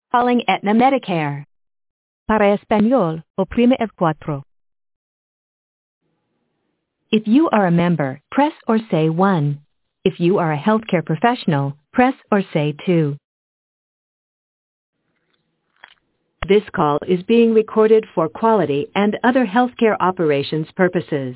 Calling Aetna Medicare. Para español, oprime el cuatro. If you are a member, press or say 1. If you are a healthcare professional, press or say 2. This call is being recorded for quality and other healthcare operations purposes.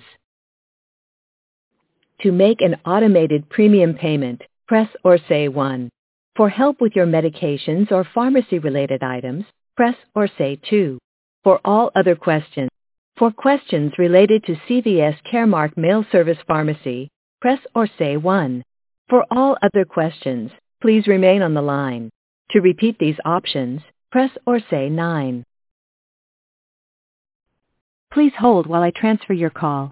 To make an automated premium payment, press or say 1. For help with your medications or pharmacy-related items, press or say 2. For all other questions, for questions related to CVS Caremark Mail Service Pharmacy, press or say 1. For all other questions, please remain on the line. To repeat these options, press or say 9. Please hold while I transfer your call.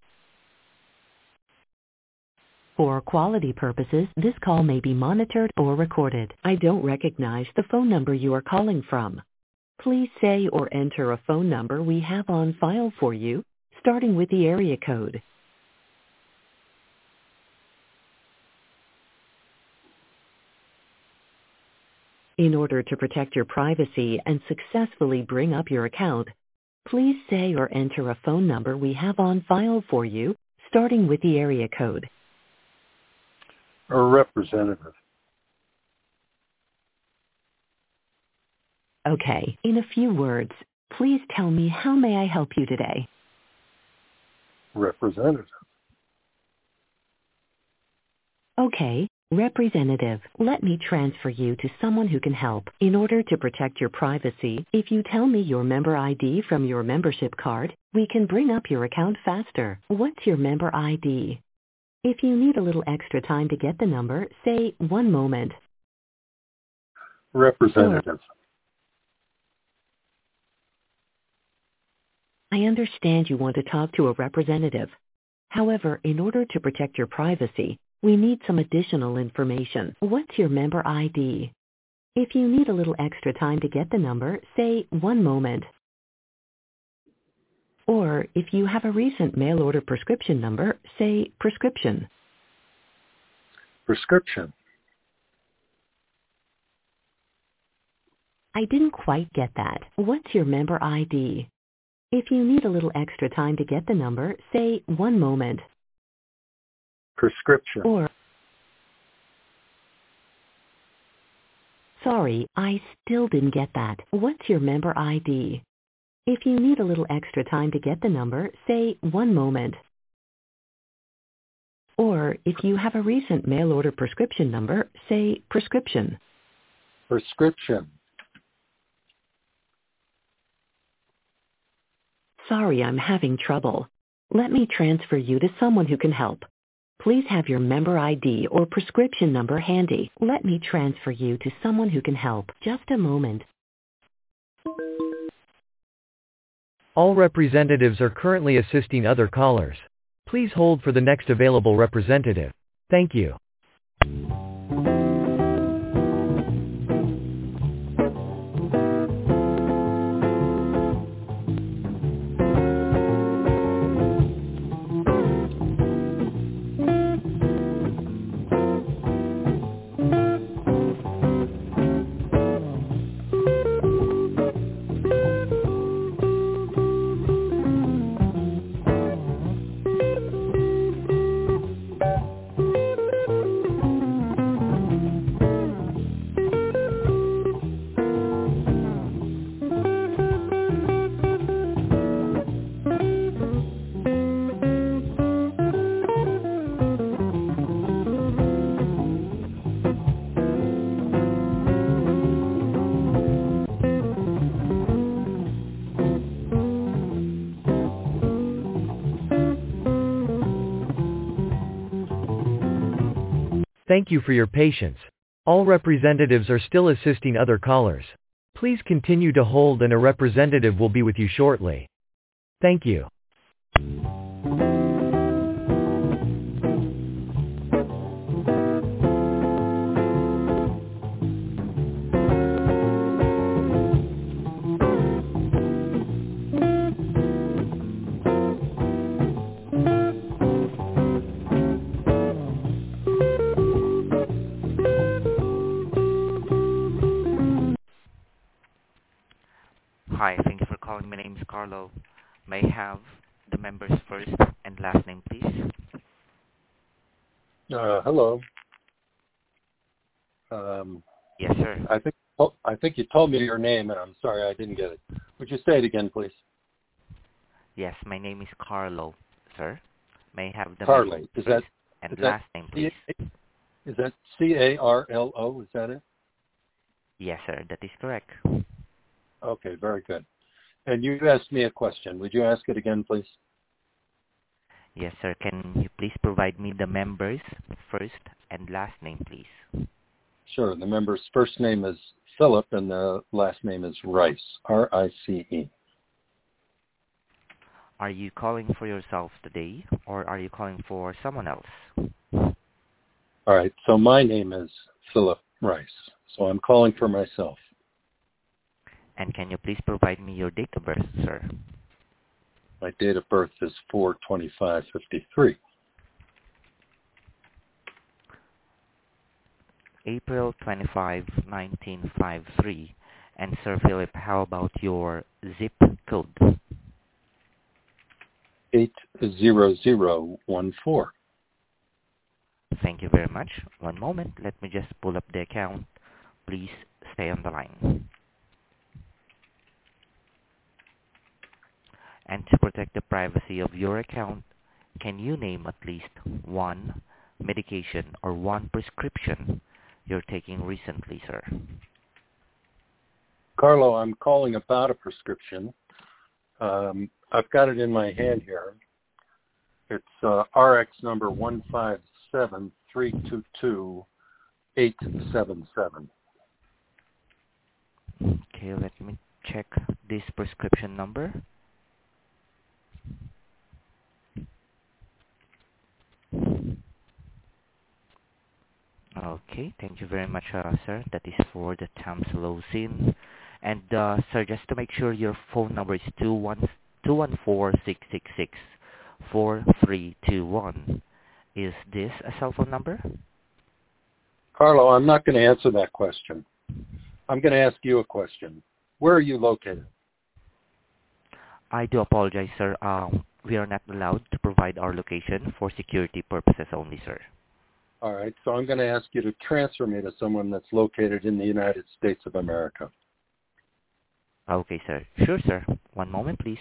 For quality purposes, this call may be monitored or recorded. I don't recognize the phone number you are calling from. Please say or enter a phone number we have on file for you, starting with the area code. In order to protect your privacy and successfully bring up your account, please say or enter a phone number we have on file for you, starting with the area code. A representative. Okay, in a few words, please tell me how may I help you today? Representative. Okay, representative, let me transfer you to someone who can help. In order to protect your privacy, if you tell me your member ID from your membership card, we can bring up your account faster. What's your member ID? If you need a little extra time to get the number, say 1 moment. Representative. I understand you want to talk to a representative. However, in order to protect your privacy, we need some additional information. What's your member ID? If you need a little extra time to get the number, say 1 moment. Or if you have a recent mail order prescription number, say prescription. Prescription. I didn't quite get that. What's your member ID? If you need a little extra time to get the number, say 1 moment. Prescription. Or, sorry, I still didn't get that. What's your member ID? If you need a little extra time to get the number, say 1 moment. Or if you have a recent mail order prescription number, say prescription. Prescription. Sorry, I'm having trouble. Let me transfer you to someone who can help. Please have your member ID or prescription number handy. Let me transfer you to someone who can help. Just a moment. All representatives are currently assisting other callers. Please hold for the next available representative. Thank you. Thank you for your patience. All representatives are still assisting other callers. Please continue to hold and a representative will be with you shortly. Thank you. Hi, thank you for calling. My name is Carlo. May I have the member's first and last name, please? Hello. Yes, sir. I think you told me your name, and I'm sorry I didn't get it. Would you say it again, please? Yes, my name is Carlo, sir. May I have the Carlo. member's Is first that and last name, please? Is that Carlo? Is that it? Yes, sir. That is correct. Okay, very good. And you asked me a question. Would you ask it again, please? Yes, sir. Can you please provide me the member's first and last name, please? Sure. The member's first name is Philip, and the last name is Rice, R-I-C-E. Are you calling for yourself today, or are you calling for someone else? All right. So my name is Philip Rice. So I'm calling for myself. And can you please provide me your date of birth, sir? My date of birth is 4/25/53. April 25, 1953. And Sir Philip, how about your zip code? 80014. Thank you very much. One moment. Let me just pull up the account. Please stay on the line. And to protect the privacy of your account, can you name at least one medication or one prescription you're taking recently, sir? Carlo, I'm calling about a prescription. I've got it in my hand here. It's RX number 157322877. Okay, let me check this prescription number. Okay, thank you very much, sir. That is for the Tamsulosin. And, sir, just to make sure, your phone number is 214-666-4321. Is this a cell phone number? Carlo, I'm not going to answer that question. I'm going to ask you a question. Where are you located? I do apologize, sir. We are not allowed to provide our location for security purposes only, sir. All right, so I'm going to ask you to transfer me to someone that's located in the United States of America. Okay, sir. Sure, sir. One moment, please.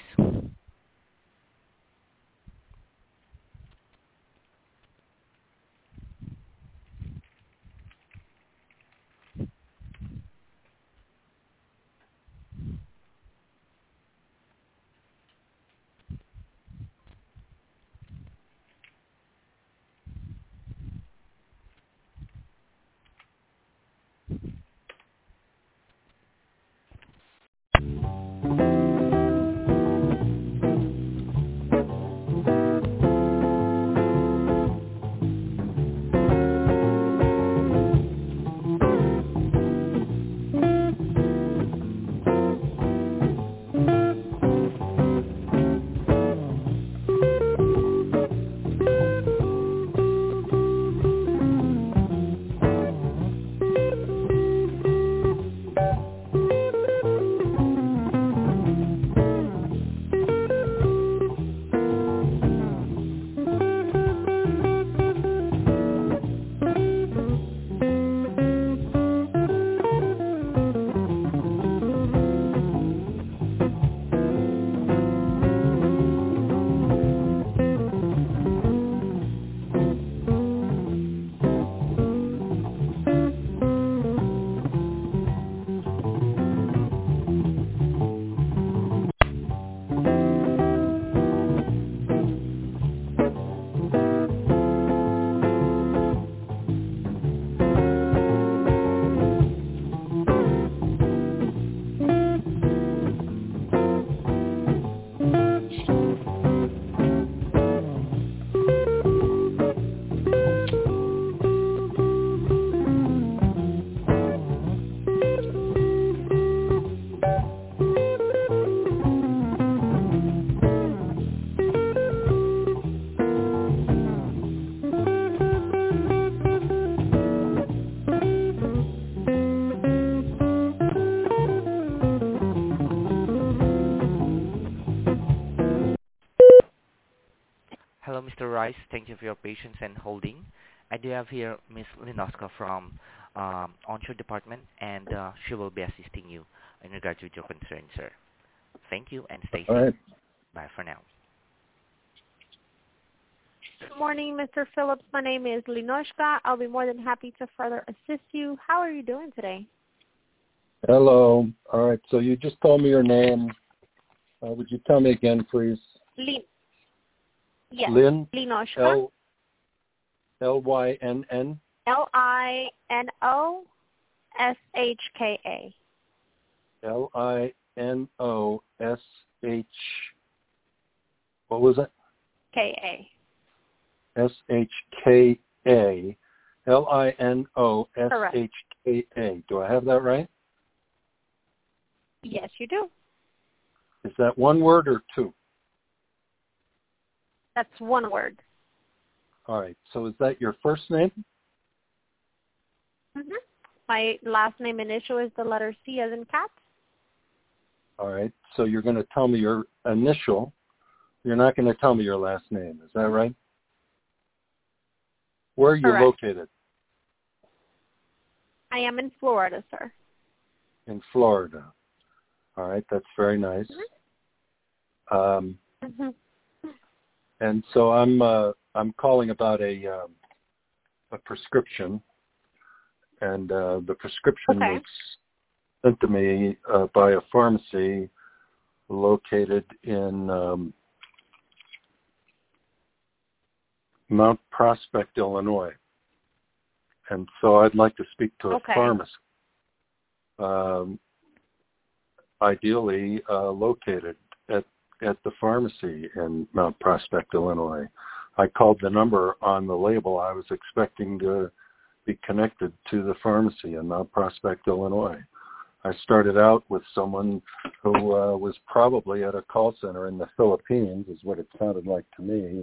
Mr. Rice, thank you for your patience and holding. I do have here Ms. Linoska from Onshore Department, and she will be assisting you in regards with your concern, sir. Thank you, and stay safe. All right. Bye for now. Good morning, Mr. Phillips. My name is Linoshka. I'll be more than happy to further assist you. How are you doing today? Hello. All right. So you just told me your name. Would you tell me again, please? Yes. Lynn. Linoshka. Lynn. Linoshka. Linosh. What was it? Ka. SHKA. Linoshka. Do I have that right? Yes, you do. Is that one word or two? That's one word. All right. So is that your first name? Mm-hmm. My last name initial is the letter C as in cat. All right. So you're going to tell me your initial. You're not going to tell me your last name. Is that right? Where are you Correct. located? I am in Florida, sir. In Florida. All right. That's very nice. Mm-hmm. And so I'm calling about a prescription, and the prescription was sent to me by a pharmacy located in Mount Prospect, Illinois. And so I'd like to speak to a pharmacist, ideally located at the pharmacy in Mount Prospect, Illinois. I called the number on the label. I was expecting to be connected to the pharmacy in Mount Prospect, Illinois. I started out with someone who was probably at a call center in the Philippines, is what it sounded like to me.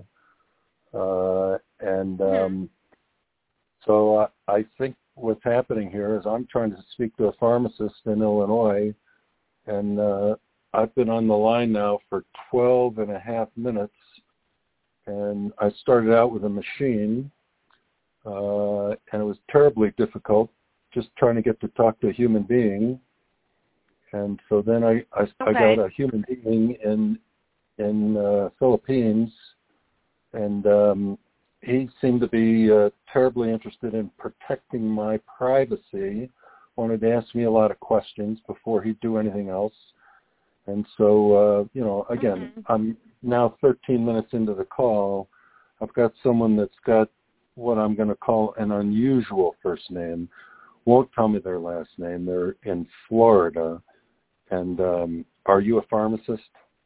So I think what's happening here is I'm trying to speak to a pharmacist in Illinois, and I've been on the line now for 12 and a half minutes, and I started out with a machine, and it was terribly difficult just trying to get to talk to a human being. And so then I got a human being in Philippines, and he seemed to be terribly interested in protecting my privacy, wanted to ask me a lot of questions before he'd do anything else. And so, again, I'm now 13 minutes into the call. I've got someone that's got what I'm going to call an unusual first name, won't tell me their last name. They're in Florida. And are you a pharmacist?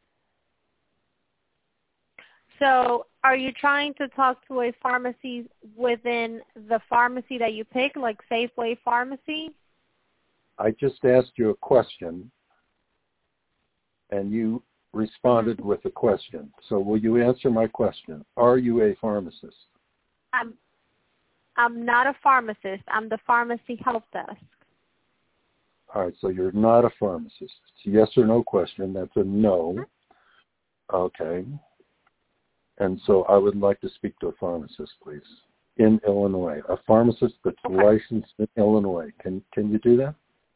So are you trying to talk to a pharmacy within the pharmacy that you pick, like Safeway Pharmacy? I just asked you a question, and you responded with a question. So will you answer my question? Are you a pharmacist? I'm not a pharmacist. I'm the pharmacy help desk. All right, so you're not a pharmacist. It's a yes or no question. That's a no. Okay. And so I would like to speak to a pharmacist, please, in Illinois. A pharmacist that's licensed in Illinois. Can you do that?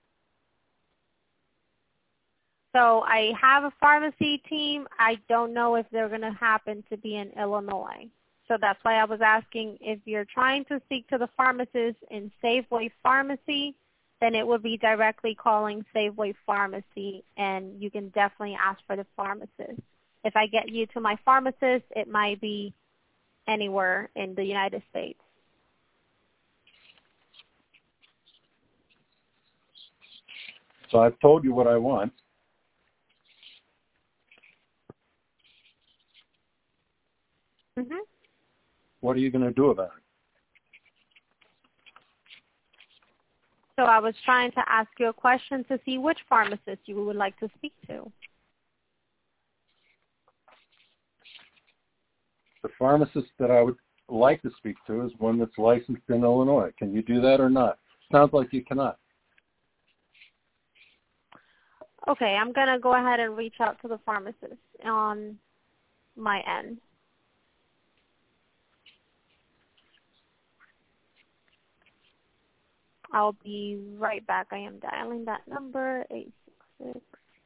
So I have a pharmacy team. I don't know if they're going to happen to be in Illinois. So that's why I was asking if you're trying to speak to the pharmacist in Safeway Pharmacy, then it would be directly calling Safeway Pharmacy, and you can definitely ask for the pharmacist. If I get you to my pharmacist, it might be anywhere in the United States. So I've told you what I want. Mm-hmm. What are you going to do about it? So I was trying to ask you a question to see which pharmacist you would like to speak to. The pharmacist that I would like to speak to is one that's licensed in Illinois. Can you do that or not? Sounds like you cannot. Okay, I'm going to go ahead and reach out to the pharmacist on my end. I'll be right back. I am dialing that number, 866.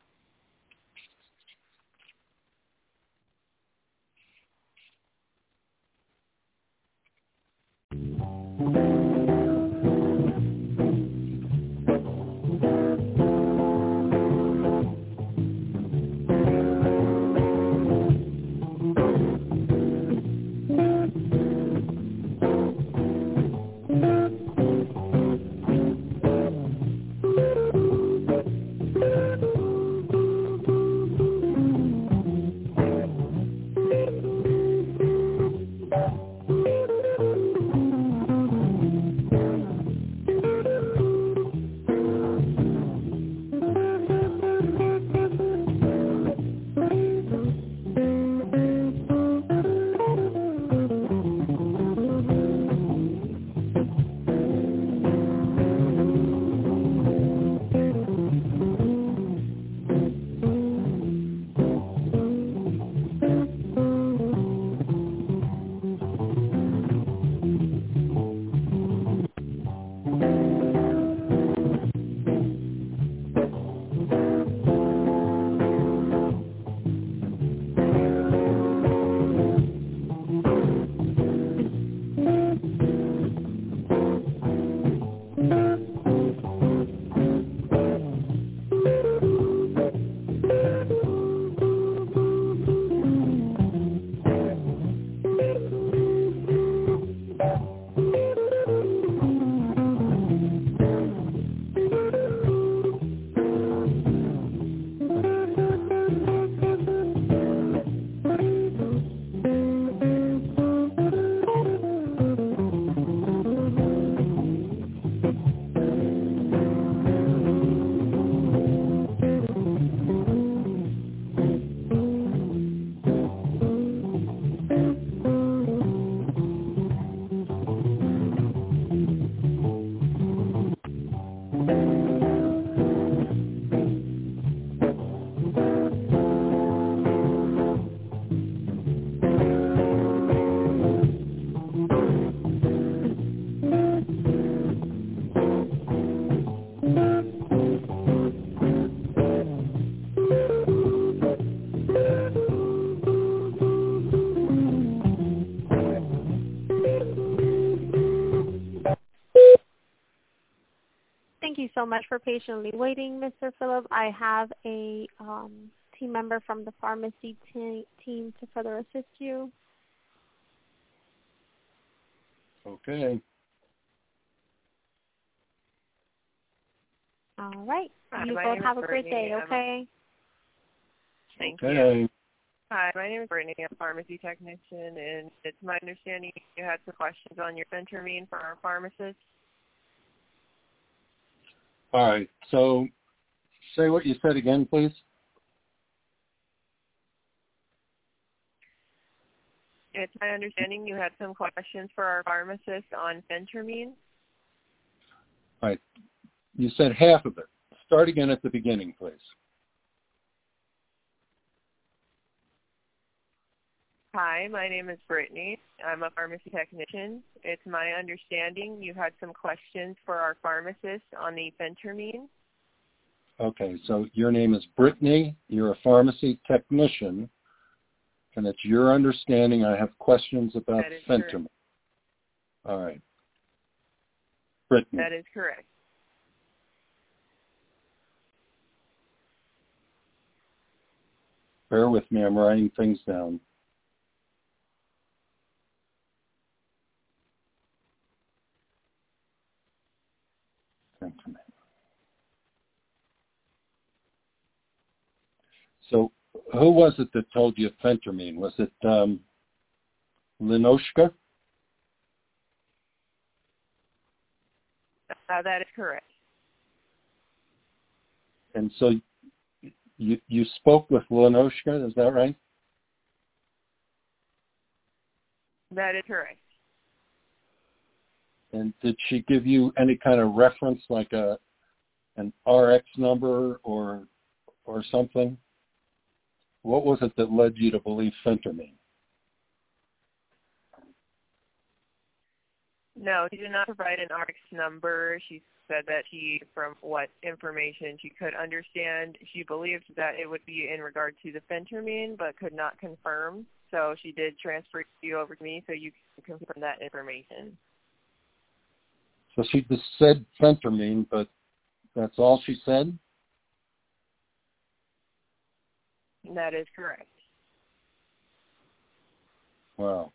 Thank you so much for patiently waiting, Mr. Phillip. I have a team member from the pharmacy team to further assist you. Okay. All right. Hi, You my both name have is a great Brittany. day, okay? Thank Okay. you. Hi, my name is Brittany. I'm a pharmacy technician, and it's my understanding you had some questions on your Phentermine for our pharmacist. All right. So say what you said again, please. It's my understanding you had some questions for our pharmacist on Phentermine. All right. You said half of it. Start again at the beginning, please. Hi, my name is Brittany. I'm a pharmacy technician. It's my understanding you had some questions for our pharmacist on the Phentermine. Okay, so your name is Brittany. You're a pharmacy technician, and it's your understanding I have questions about That is Phentermine. correct. All right. Brittany. That is correct. Bear with me. I'm writing things down. Phentermine. So who was it that told you Phentermine? Was it Linoshka? That is correct. And so you spoke with Linoshka, is that right? That is correct. And did she give you any kind of reference, like an RX number or something? What was it that led you to believe Phentermine? No, she did not provide an RX number. She said that from what information she could understand, she believed that it would be in regard to the phentermine, but could not confirm. So she did transfer you over to me so you can confirm that information. So she just said phentermine, but that's all she said? That is correct. Wow.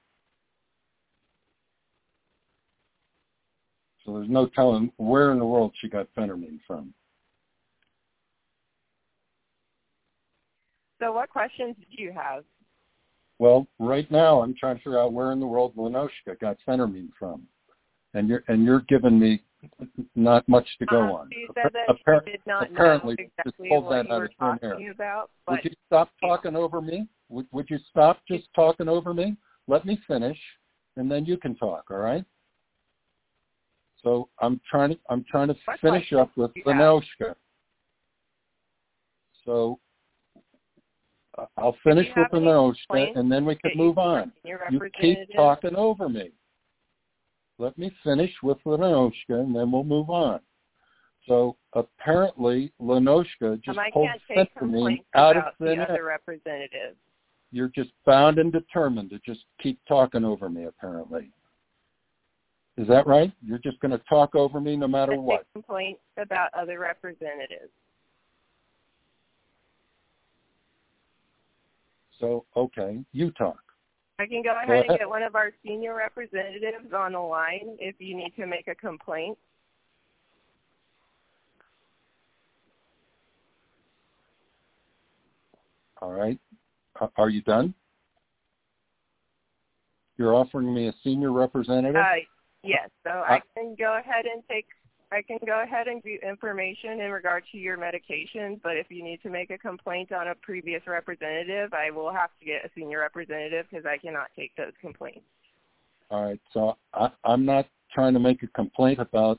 So there's no telling where in the world she got phentermine from. So what questions do you have? Well, right now I'm trying to figure out where in the world Lenoshka got phentermine from, and you're giving me not much to go on. She said that she did not apparently, know exactly pulled what that you out were of thin talking air. about. Would you stop talking over me? Would you stop just talking over me? Let me finish, and then you can talk. All right? So I'm trying to finish up with Lenoshka. So I'll finish with Lenoshka, and then we can move on. You keep talking over me. Let me finish with Lenoshka, and then we'll move on. So apparently, Lenoshka just pulled phentermine out of thin air. Representative. You're just bound and determined to just keep talking over me, apparently. Is that right? You're just going to talk over me no matter what? Complaints about other representatives. So, okay, you talk. I can go ahead and get one of our senior representatives on the line if you need to make a complaint. All right. Are you done? You're offering me a senior representative? Yes. So I can go ahead and give you information in regard to your medications, but if you need to make a complaint on a previous representative, I will have to get a senior representative because I cannot take those complaints. All right. So I'm not trying to make a complaint about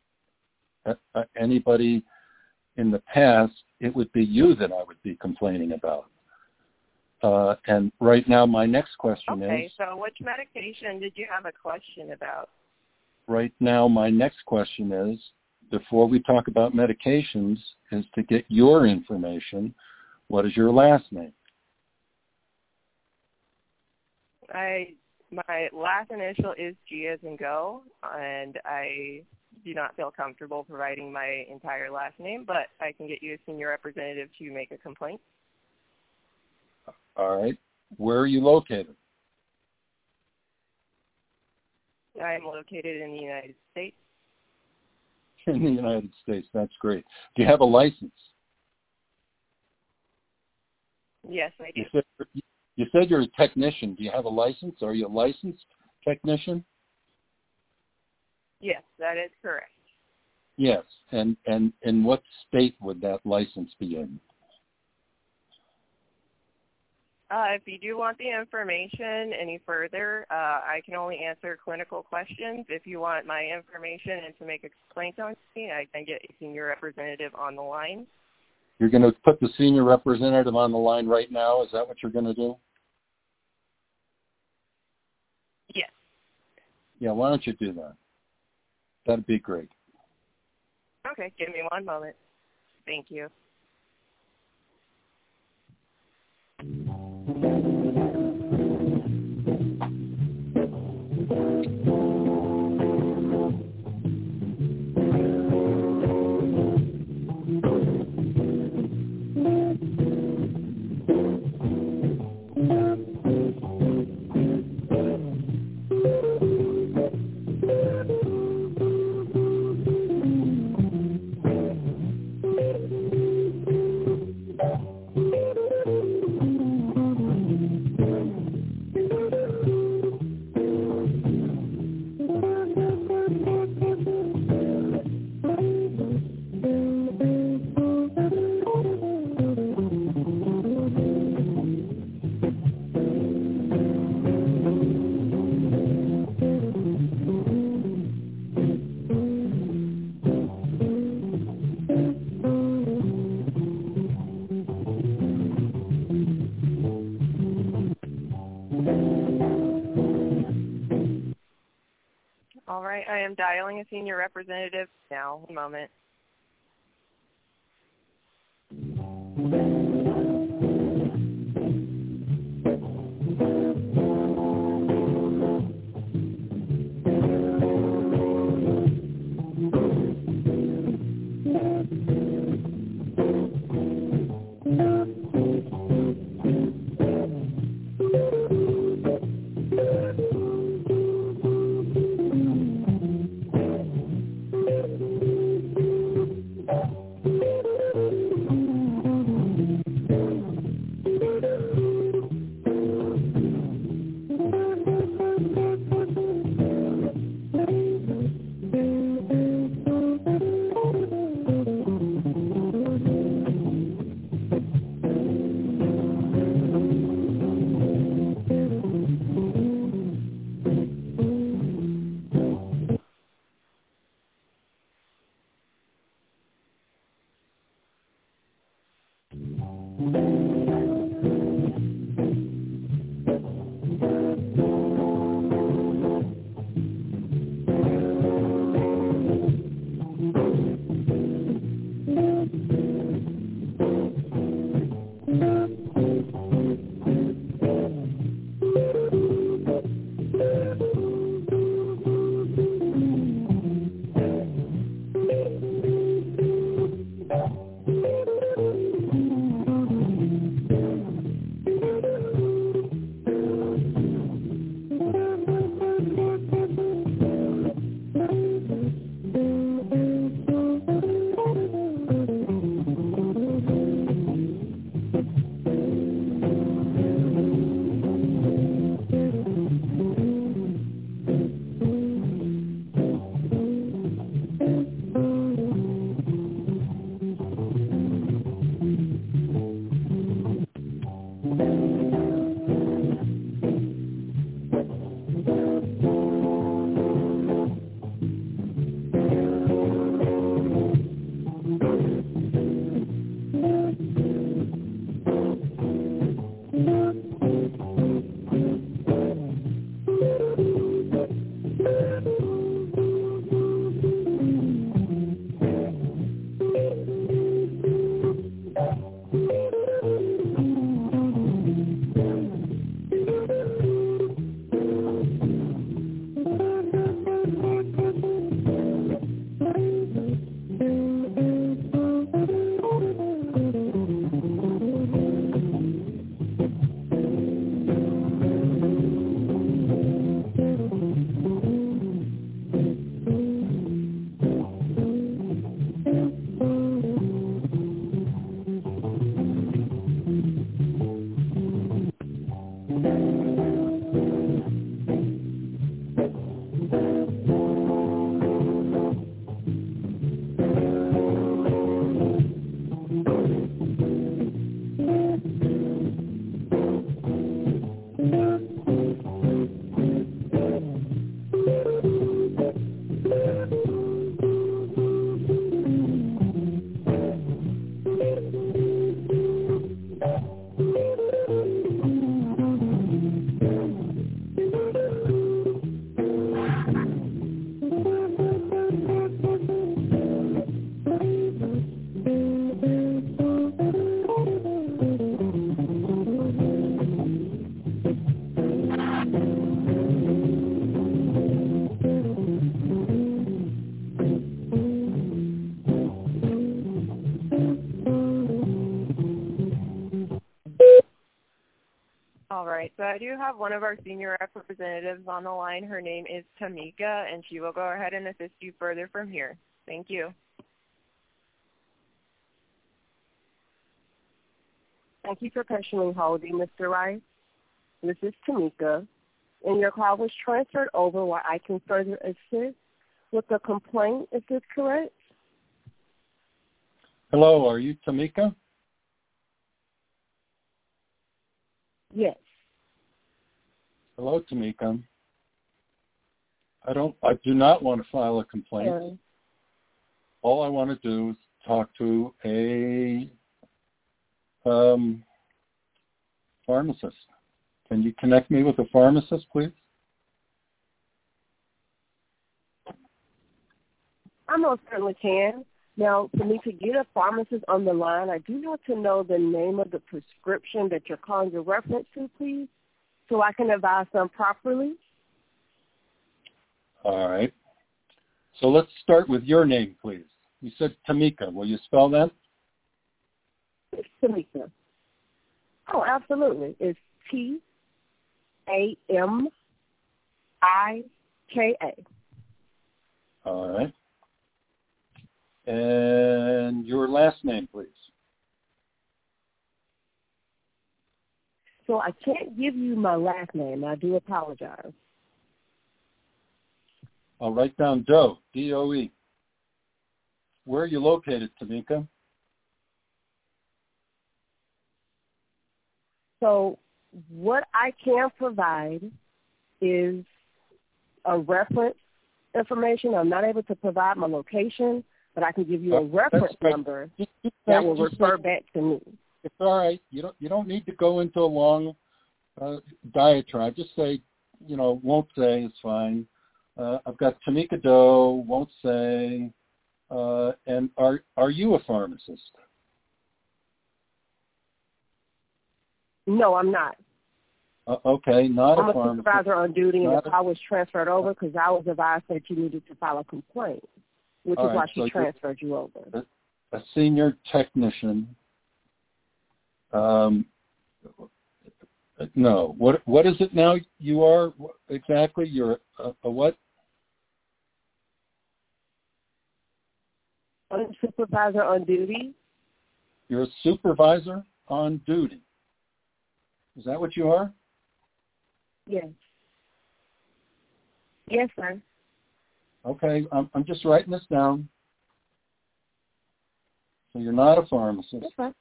anybody in the past. It would be you that I would be complaining about. And right now my next question is... Okay, so which medication did you have a question about? Right now, my next question is, before we talk about medications, is to get your information. What is your last name? My last initial is G as in go, and I do not feel comfortable providing my entire last name, but I can get you a senior representative to make a complaint. All right. Where are you located? I am located in the United States. In the United States. That's great. Do you have a license? Yes, I do. You said you're a technician. Do you have a license? Are you a licensed technician? Yes, that is correct. Yes. And in what state would that license be in? If you do want the information any further, I can only answer clinical questions. If you want my information and to make a complaint on me, I can get a senior representative on the line. You're going to put the senior representative on the line right now? Is that what you're going to do? Yes. Yeah, why don't you do that? That'd be great. Okay, give me one moment. Thank you. I am dialing a senior representative now. One moment. All right, so I do have one of our senior representatives on the line. Her name is Tamika, and she will go ahead and assist you further from here. Thank you. Thank you for patiently holding, Mr. Rice. This is Tamika, and your call was transferred over where I can further assist with the complaint. Is this correct? Hello, are you Tamika? Yes. Hello, Tamika. I do not want to file a complaint. All I want to do is talk to a pharmacist. Can you connect me with a pharmacist, please? I most certainly can. Now, for me to get a pharmacist on the line, I do want to know the name of the prescription that you're calling your reference to, please, so I can advise them properly. All right. So let's start with your name, please. You said Tamika. Will you spell that? It's Tamika. Oh, absolutely. It's Tamika. All right. And your last name, please. So I can't give you my last name. I do apologize. I'll write down Doe, D-O-E. Where are you located, Tamika? So what I can provide is a reference information. I'm not able to provide my location, but I can give you a reference number that will refer back to me. It's all right. You don't need to go into a long diatribe. Just say, won't say is fine. I've got Tamika Doe, won't say. And are you a pharmacist? No, I'm not. Okay, not I'm a a pharmacist. supervisor on duty, and I was transferred over because I was advised that you needed to file a complaint, which is why she transferred you over. A senior technician. No. What is it now you are exactly? You're a what? I'm a supervisor on duty. You're a supervisor on duty. Is that what you are? Yes. Yes, sir. Okay, I'm just writing this down. So you're not a pharmacist. Yes, sir.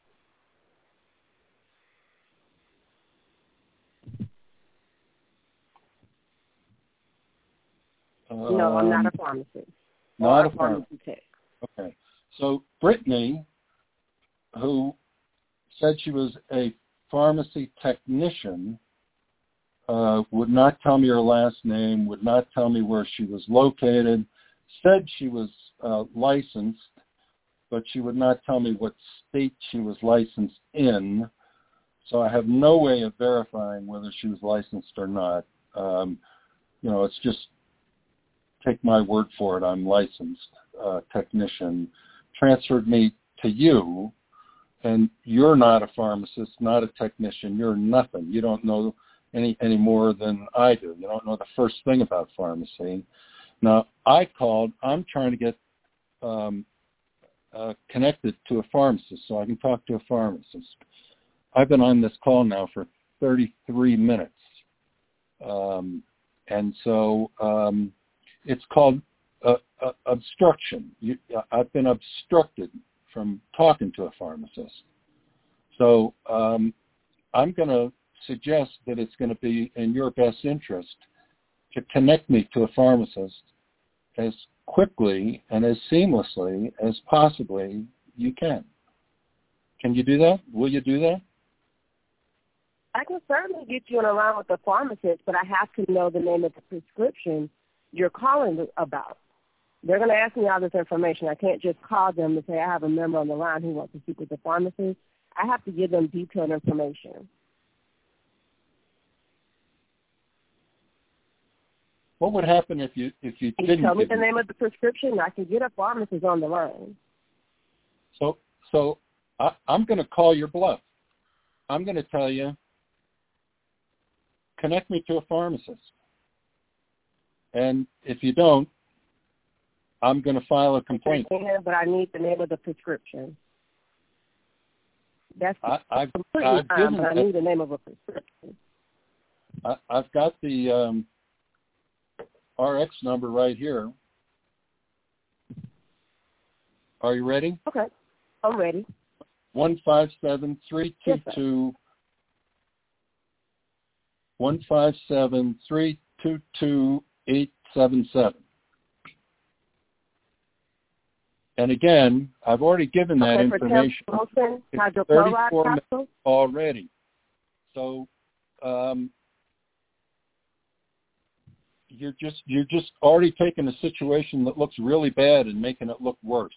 No, I'm not a pharmacist. Not a pharmacist. Tech. Okay. So Brittany, who said she was a pharmacy technician, would not tell me her last name, would not tell me where she was located, said she was licensed, but she would not tell me what state she was licensed in. So I have no way of verifying whether she was licensed or not. It's just take my word for it. I'm licensed technician. Transferred me to you, and you're not a pharmacist, not a technician. You're nothing. You don't know any more than I do. You don't know the first thing about pharmacy. Now, I called. I'm trying to get connected to a pharmacist so I can talk to a pharmacist. I've been on this call now for 33 minutes. And so it's called obstruction. I've been obstructed from talking to a pharmacist. So I'm going to suggest that it's going to be in your best interest to connect me to a pharmacist as quickly and as seamlessly as possibly you can. Can you do that? Will you do that? I can certainly get you in a line with the pharmacist, but I have to know the name of the prescription you're calling about. They're going to ask me all this information. I can't just call them and say I have a member on the line who wants to speak with the pharmacist. I have to give them detailed information. What would happen if you didn't tell me the name of the prescription? I can get a pharmacist on the line. So I'm going to call your bluff. I'm going to tell you, connect me to a pharmacist. And if you don't, I'm going to file a complaint. But I need the name of the prescription. That's I've completely fine, but I need the name of a prescription. I've got the RX number right here. Are you ready? Okay, I'm ready. 157-322. 157-322-877. And again, I've already given that information. It's 34 minutes already. So you're just already taking a situation that looks really bad and making it look worse.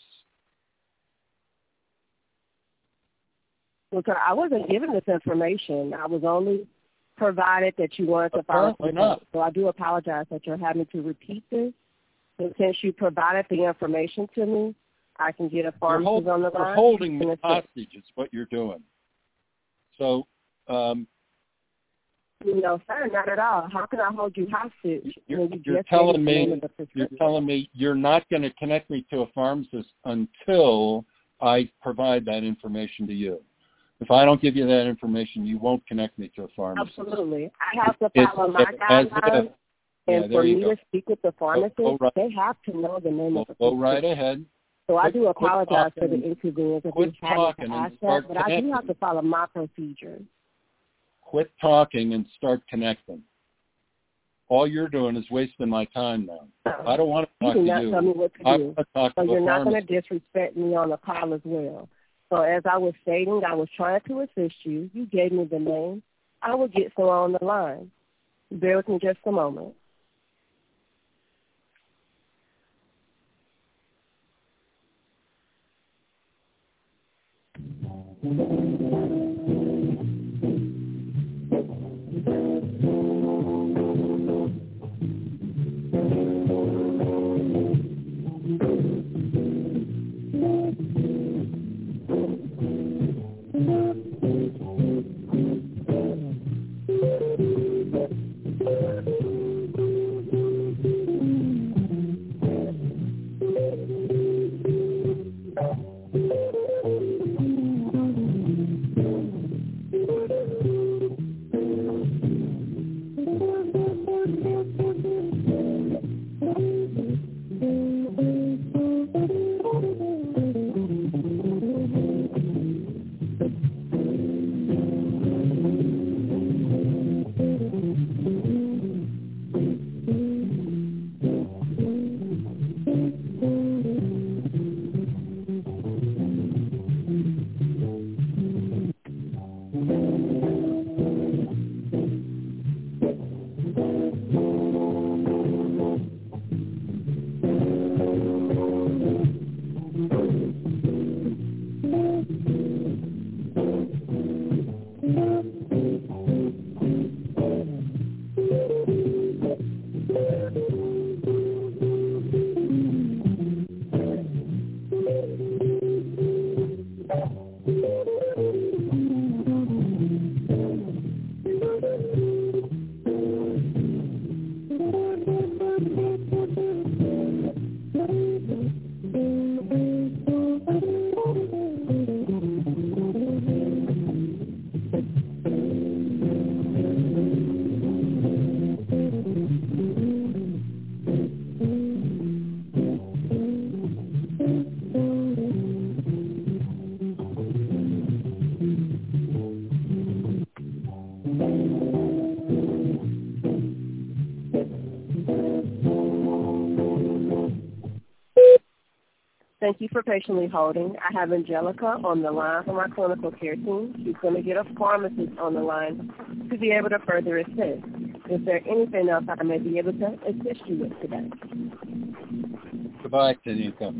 Well, sir, I wasn't given this information. I was only provided that you wanted to follow Apparently not. So I do apologize that you're having to repeat this. But since you provided the information to me, I can get a pharmacist on the line. You're holding me hostage is what you're doing. So, no, sir, not at all. How can I hold you hostage? You're telling me you're not going to connect me to a pharmacist until I provide that information to you. If I don't give you that information, you won't connect me to a pharmacist. Absolutely. I have to follow my guidelines. And for me to speak with the pharmacist, they have to know the name of the Go right ahead. So I do apologize for the inconvenience of me having to ask that, but I do have to follow my procedure. Quit talking and start connecting. All you're doing is wasting my time now. I don't want to talk to you. You do not tell me what to do. So you're not going to disrespect me on the call as well. So as I was stating, I was trying to assist you. You gave me the name. I will get someone on the line. Bear with me just a moment. Thank you for patiently holding. I have Angelica on the line from our clinical care team. She's going to get a pharmacist on the line to be able to further assist. Is there anything else I may be able to assist you with today? Goodbye, Tanika.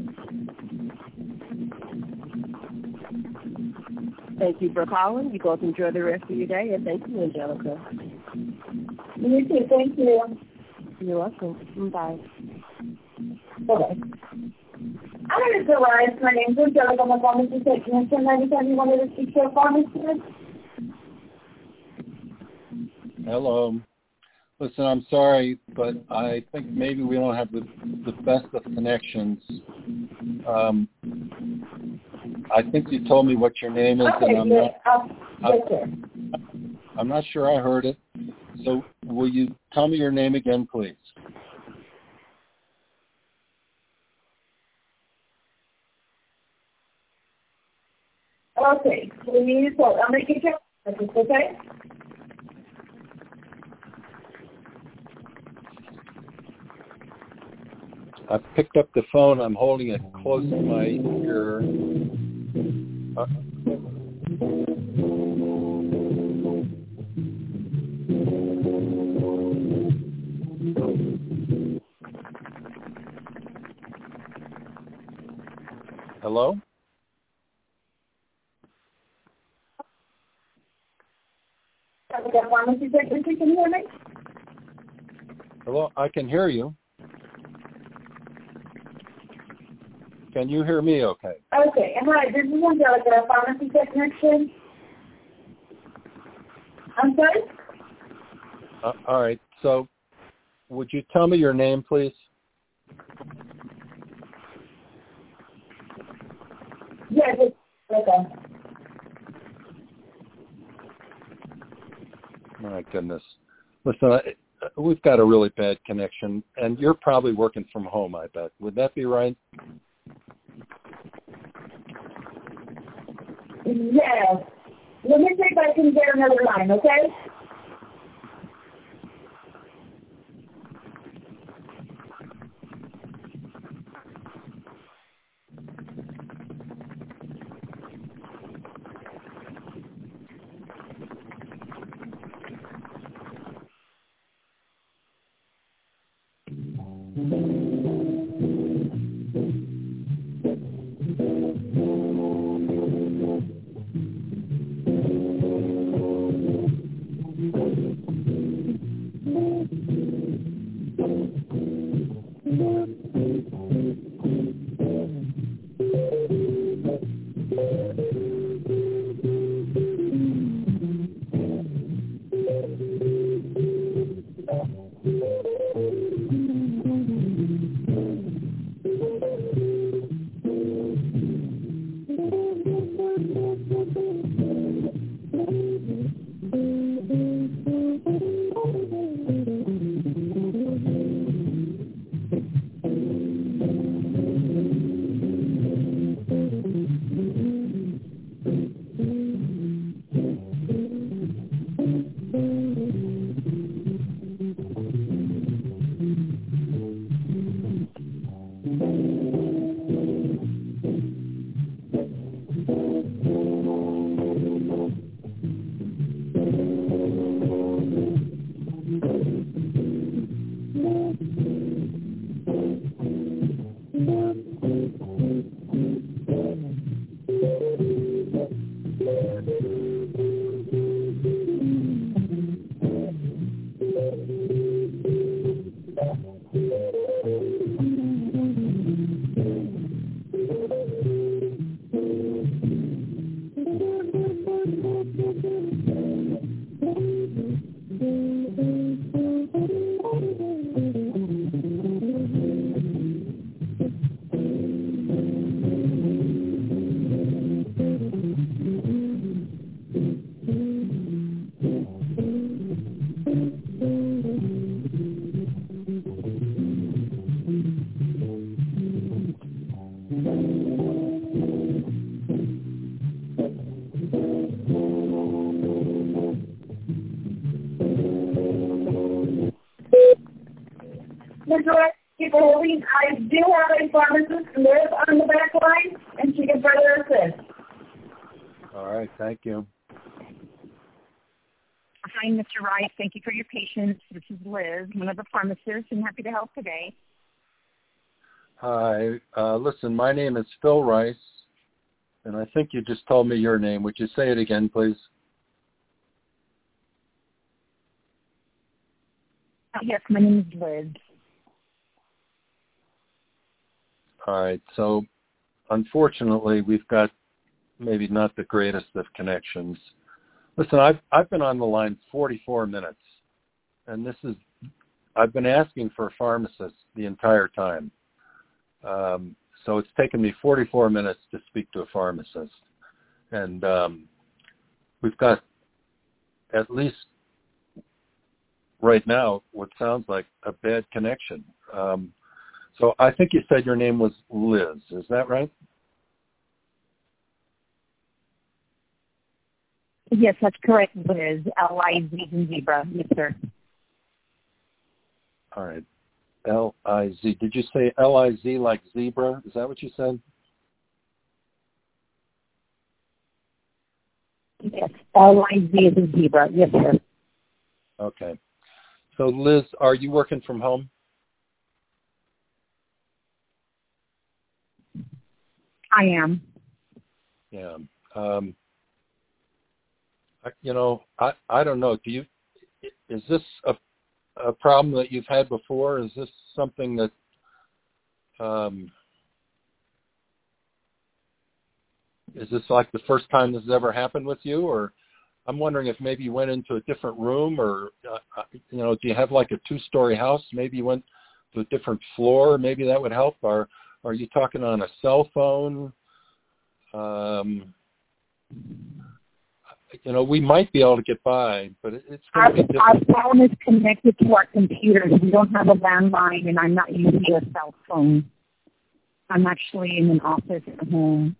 Thank you for calling. You both enjoy the rest of your day, and thank you, Angelica. You too. Thank you. You're welcome. Bye. Bye-bye. Hi, Mr. Rice. My name is Angelica. I'm a pharmacist technician. Anytime you wanted to speak to a pharmacist? Hello. Listen, I'm sorry, but I think maybe we don't have the best of connections. I think you told me what your name is, okay, and I'm not sure I heard it. So will you tell me your name again, please? Okay, so I'm going to get your message, okay? I picked up the phone. I'm holding it close to my ear. Hello? The pharmacy secretary, can you hear me? Hello, I can hear you. Can you hear me okay? Okay. Hi, this is Angelica, pharmacy technician. I'm sorry? All right. So would you tell me your name, please? Yes, it's okay. My goodness. Listen, we've got a really bad connection, and you're probably working from home, I bet. Would that be right? Yes. Let me see if I can get another line, okay? Keep holding. I do have a pharmacist, Liz, on the back line, and she can further assist. All right. Thank you. Hi, Mr. Rice. Thank you for your patience. This is Liz, one of the pharmacists, and happy to help today. Hi. Listen, my name is Phil Rice, and I think you just told me your name. Would you say it again, please? Yes, my name is Liz. All right. So, unfortunately, we've got maybe not the greatest of connections. Listen, I've been on the line 44 minutes, and I've been asking for a pharmacist the entire time. So it's taken me 44 minutes to speak to a pharmacist, and we've got at least right now what sounds like a bad connection. So I think you said your name was Liz. Is that right? Yes, that's correct, Liz. L-I-Z in zebra. Yes, sir. All right. L-I-Z. Did you say L-I-Z like zebra? Is that what you said? Yes, L-I-Z is in zebra. Yes, sir. Okay. So, Liz, are you working from home? I am. Yeah. I don't know. Is this a problem that you've had before? Is this something that is this like the first time this has ever happened with you? Or I'm wondering if maybe you went into a different room, or do you have like a 2-story house? Maybe you went to a different floor. Maybe that would help. Or are you talking on a cell phone? We might be able to get by, but it's going to be difficult. Our phone is connected to our computers. We don't have a landline, and I'm not using a cell phone. I'm actually in an office at home.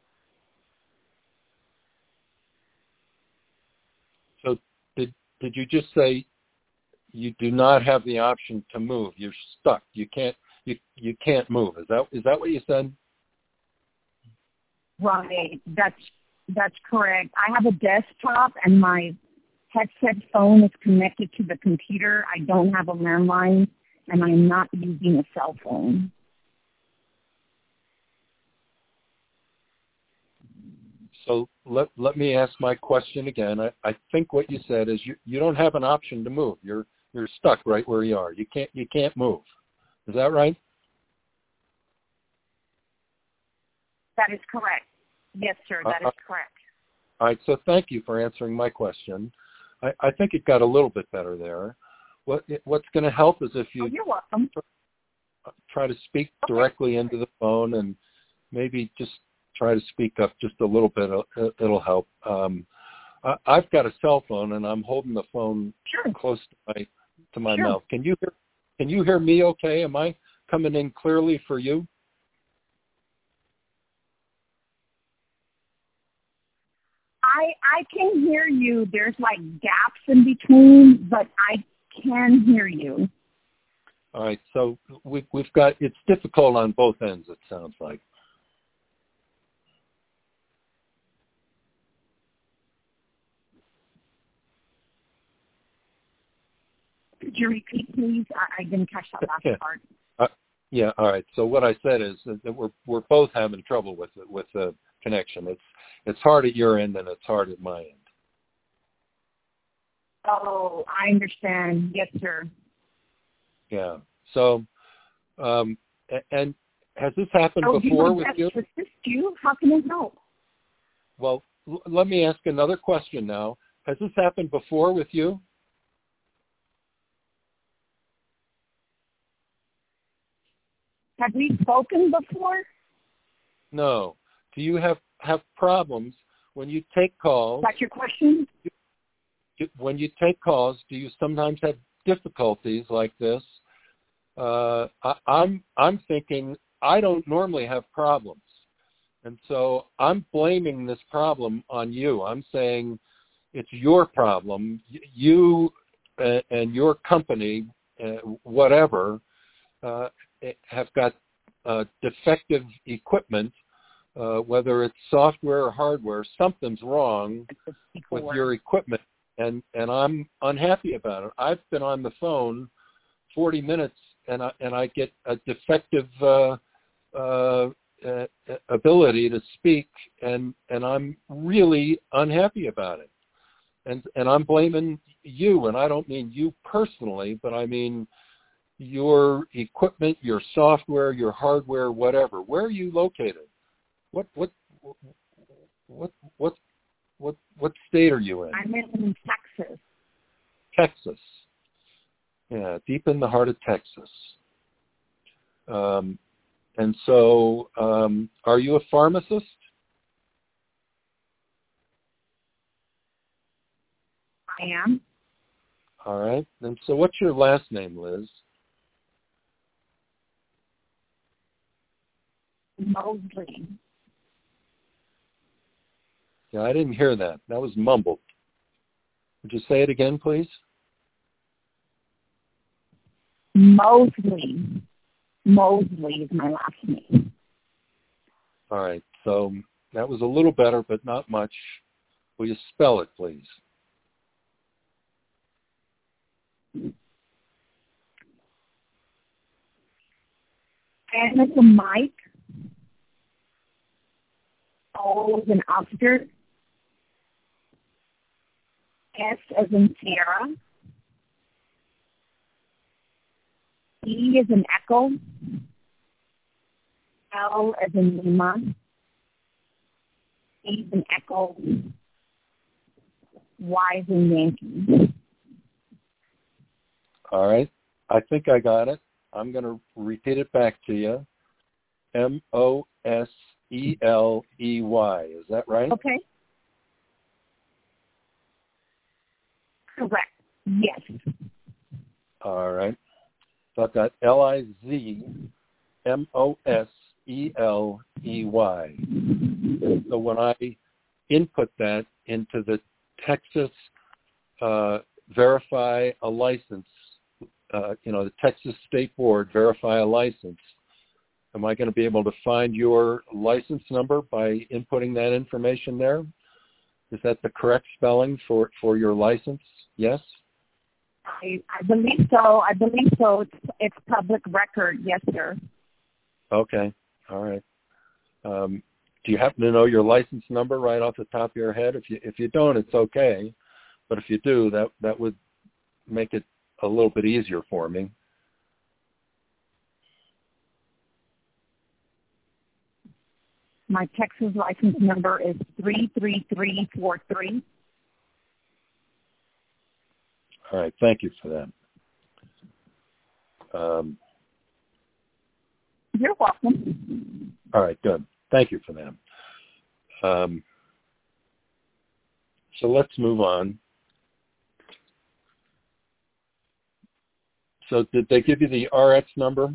So did you just say you do not have the option to move? You're stuck. You can't move. Is that what you said? Right. That's correct. I have a desktop, and my headset phone is connected to the computer. I don't have a landline, and I'm not using a cell phone. So let me ask my question again. I think what you said is you don't have an option to move. You're stuck right where you are. You can't move. Is that right? That is correct. Yes, sir. That is correct. All right. So thank you for answering my question. I think it got a little bit better there. What's going to help is if you you're welcome. Try to speak directly into the phone, and maybe just try to speak up just a little bit. It'll help. I've got a cell phone, and I'm holding the phone close to my mouth. Can you hear me okay? Am I coming in clearly for you? I can hear you. There's like gaps in between, but I can hear you. All right. So we've got, it's difficult on both ends, it sounds like. Could you repeat, please? I didn't catch that last part. Yeah. All right. So what I said is that we're both having trouble with the connection. It's hard at your end and it's hard at my end. Oh, I understand. Yes, sir. Yeah. So, and has this happened before with you? Assist you? How can I help? Well, let me ask another question now. Has this happened before with you? Have we spoken before? No. Do you have problems when you take calls? That's your question? When you take calls, do you sometimes have difficulties like this? I'm thinking I don't normally have problems. And so I'm blaming this problem on you. I'm saying it's your problem. You and your company, whatever, have got defective equipment, whether it's software or hardware. Something's wrong with your equipment, and I'm unhappy about it. I've been on the phone 40 minutes, and I get a defective ability to speak, and I'm really unhappy about it. And I'm blaming you, and I don't mean you personally, but I mean your equipment, your software, your hardware, whatever. Where are you located? What state are you in? I'm in Texas. Texas. Yeah, deep in the heart of Texas. And so, are you a pharmacist? I am. All right. And so what's your last name, Liz? Mosley. Yeah, I didn't hear that. That was mumbled. Would you say it again, please? Mosley. Mosley is my last name. All right. So that was a little better, but not much. Will you spell it, please? M is a Mike. O as in Oscar, S as in Sierra, E as in Echo, L as in Lima, E as in Echo, Y as in Yankee. All right. I think I got it. I'm going to repeat it back to you. Mosley. Is that right? Okay. Correct. Yes. All right. So I've got Lizmosley. So when I input that into the Texas Verify a License, the Texas State Board Verify a License, am I going to be able to find your license number by inputting that information there? Is that the correct spelling for your license? Yes? I believe so. It's public record. Yes, sir. Okay. All right. Do you happen to know your license number right off the top of your head? If you don't, it's okay. But if you do, that would make it a little bit easier for me. My Texas license number is 33343. All right. Thank you for that. You're welcome. All right. Good. Thank you for that. So let's move on. So did they give you the RX number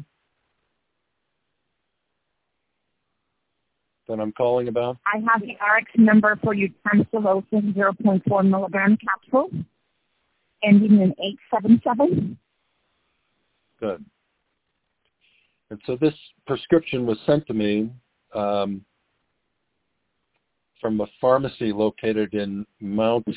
that I'm calling about? I have the RX number for your tamsulosin 0.4 milligram capsule, ending in 877. Good. And so this prescription was sent to me from a pharmacy located in Mount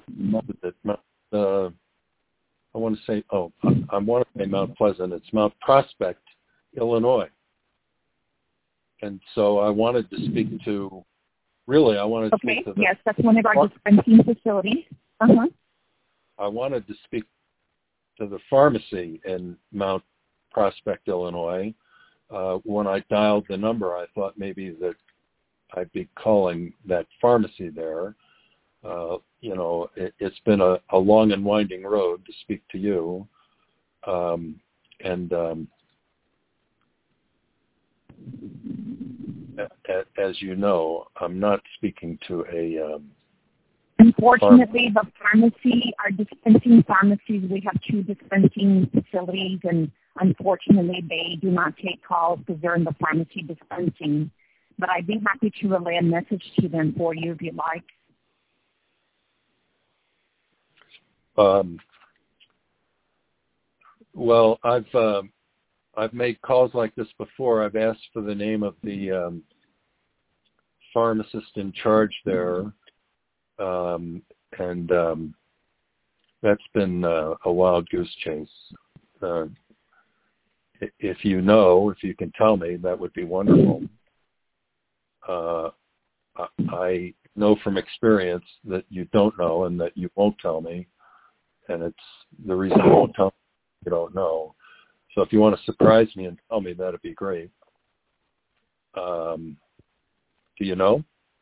Pleasant. It's Mount Prospect, Illinois. And so I wanted to speak to, speak to the... Yes, that's one of our dispensing facilities. Uh-huh. I wanted to speak to the pharmacy in Mount Prospect, Illinois. When I dialed the number, I thought maybe that I'd be calling that pharmacy there. It's been a long and winding road to speak to you. As you know, I'm not speaking to a... Unfortunately, the pharmacy, our dispensing pharmacies, we have 2 dispensing facilities, and unfortunately, they do not take calls because they're in the pharmacy dispensing. But I'd be happy to relay a message to them for you if you'd like. Well, I've made calls like this before. I've asked for the name of the pharmacist in charge there, and that's been a wild goose chase. If you can tell me, that would be wonderful. I know from experience that you don't know and that you won't tell me, and it's the reason you won't tell me you don't know. So if you want to surprise me and tell me, that'd be great. Do you know?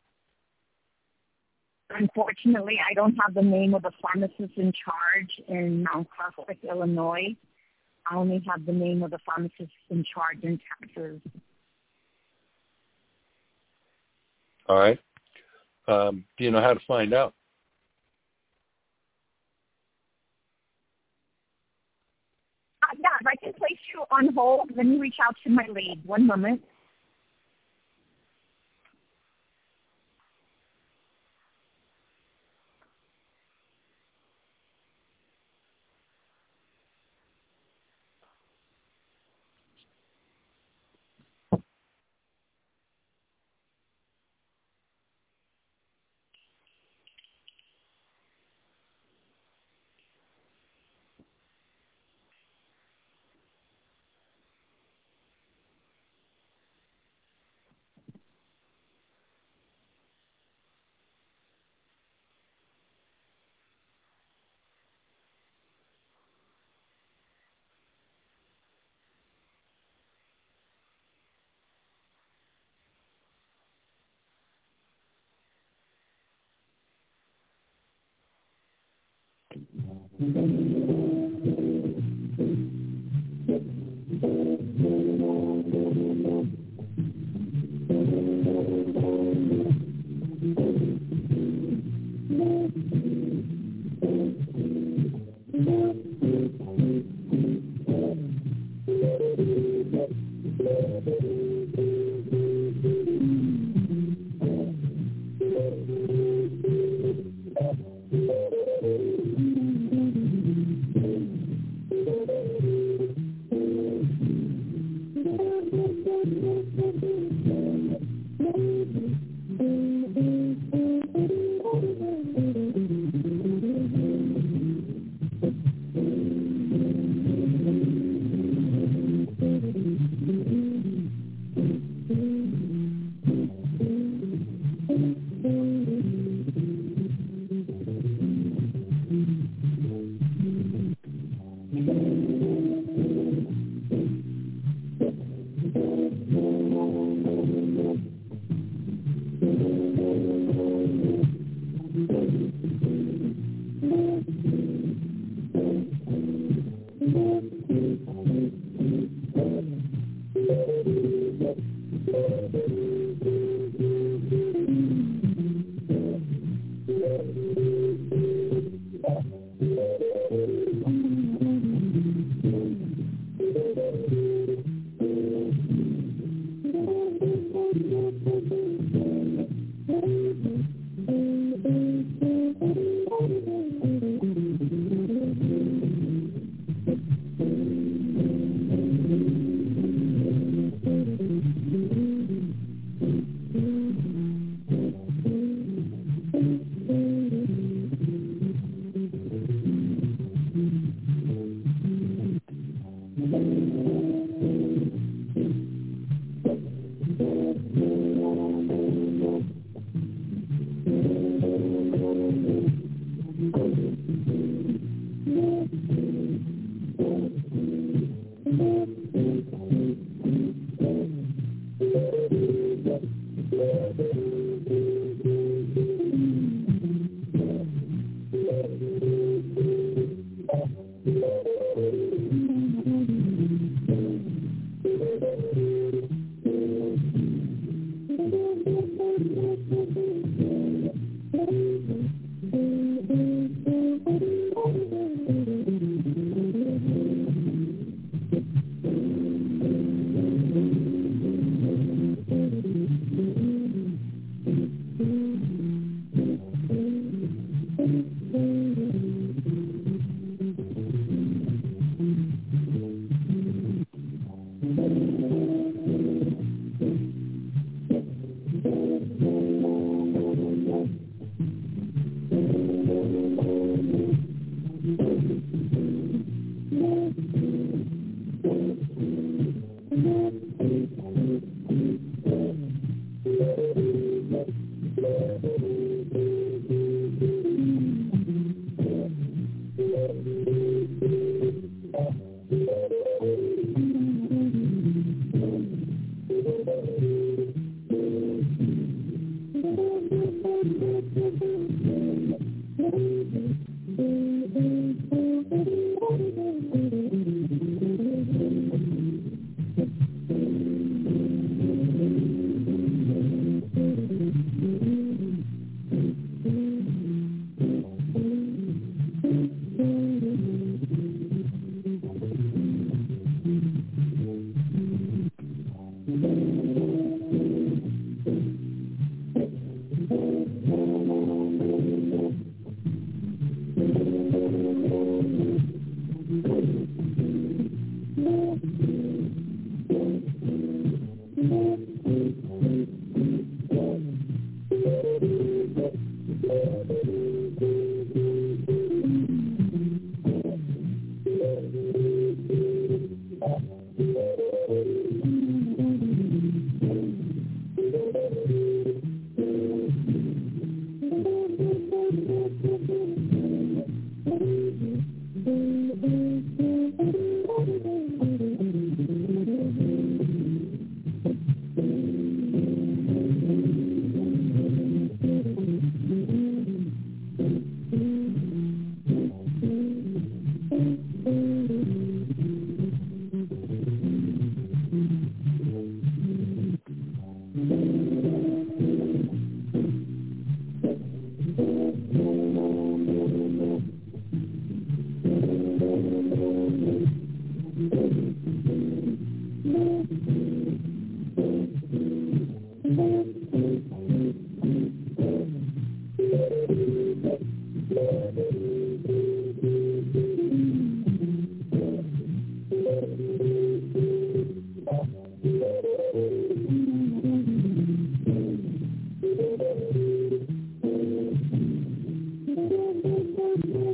Unfortunately, I don't have the name of the pharmacist in charge in Mount Prospect, Illinois. I only have the name of the pharmacist in charge in Texas. All right. Do you know how to find out? Yeah, if I can place you on hold, let me reach out to my lead. One moment.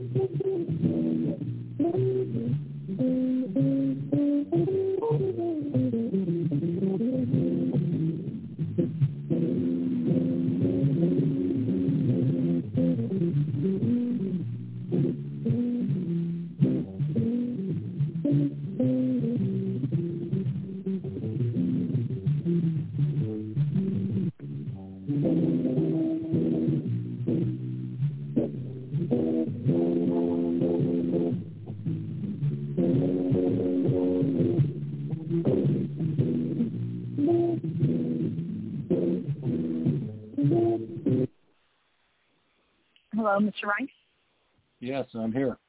Hello, Mr. Rice? Yes, I'm here.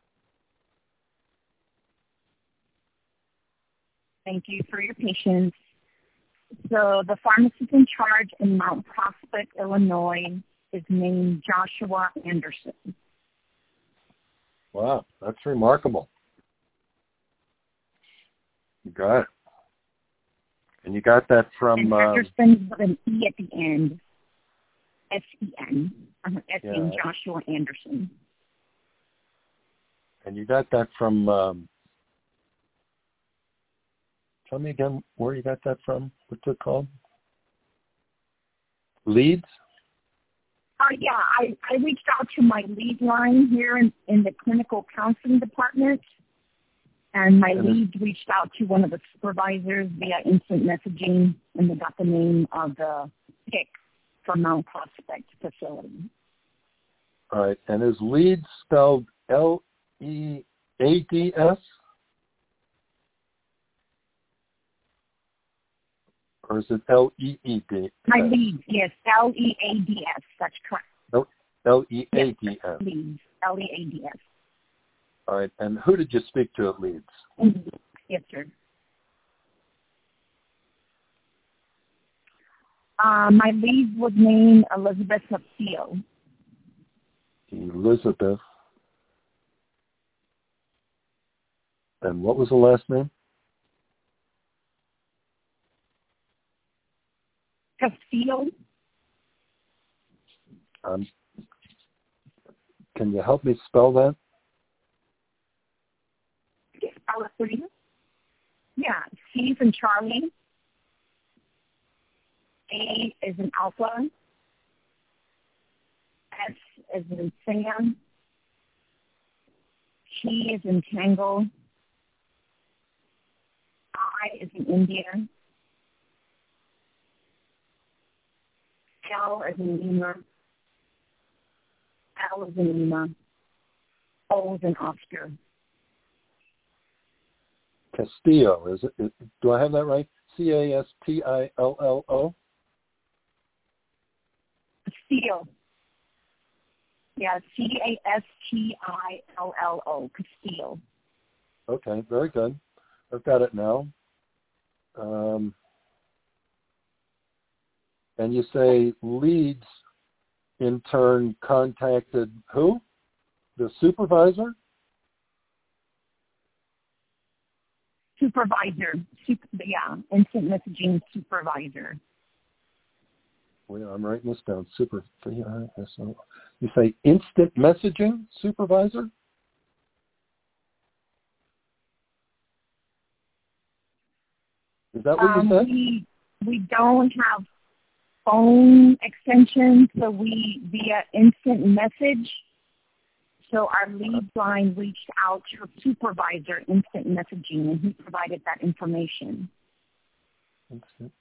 Thank you for your patience. So the pharmacist in charge in Mount Prospect, Illinois is named Joshua Anderson. Wow, that's remarkable. You got it. And you got that from... And Anderson with an E at the end. S-E-N. S-E-N, Yeah. Joshua Anderson. And you got that from... tell me again where you got that from. What's it called? Leeds? Yeah, I reached out to my lead line here in the clinical counseling department, and my lead reached out to one of the supervisors via instant messaging, and they got the name of the PIC for Mount Prospect facility. All right. And is Leeds spelled L-E-A-D-S? Or is it L-E-E-D? My lead, yes, L-E-A-D-S. That's correct. L-E-A-D-S. Yes, Leeds, L-E-A-D-S. All right. And who did you speak to at Leeds? Yes, sir. My lead was named Elizabeth Castillo. Elizabeth. And what was the last name? Castillo. Can you help me spell that? Yes, spell it for you. Yeah, C is in Charlie. A is in Alpha. S is in Sam. T is in Tango. I is in India. L is in Lima. L is in Lima. O is in Oscar. Castillo, is it? Do I have that right? C-A-S-T-I-L-L-O? Castillo. Yeah, C-A-S-T-I-L-L-O, Castillo. Okay, very good. I've got it now. And you say Leeds, in turn, contacted who? The supervisor? Supervisor. Instant messaging supervisor. Wait, I'm writing this down. You say instant messaging supervisor? Is that what you said? We don't have phone extension, so we via instant message. So our lead line reached out to a supervisor, instant messaging, and he provided that information. Instant.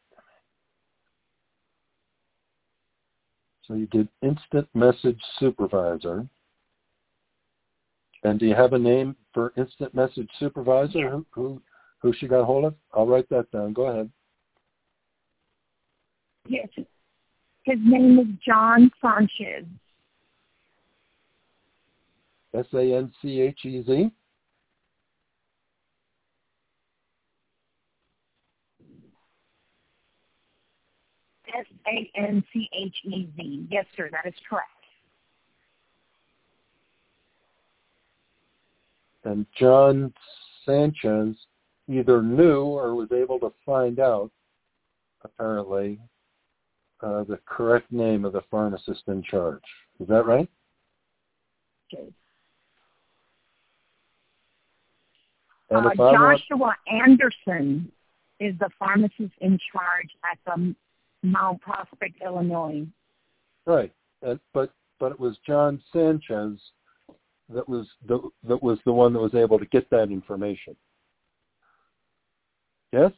So you did instant message supervisor. And do you have a name for instant message supervisor? Yes. Who she got hold of? I'll write that down. Go ahead. Yes. His name is John Sanchez. S-A-N-C-H-E-Z? S-A-N-C-H-E-Z. Yes, sir, that is correct. And John Sanchez either knew or was able to find out, apparently, the correct name of the pharmacist in charge. Is that right? Okay. And if I want, Joshua Anderson is the pharmacist in charge at the Mount Prospect, Illinois. right, but it was John Sanchez that was the one that was able to get that information. Yes?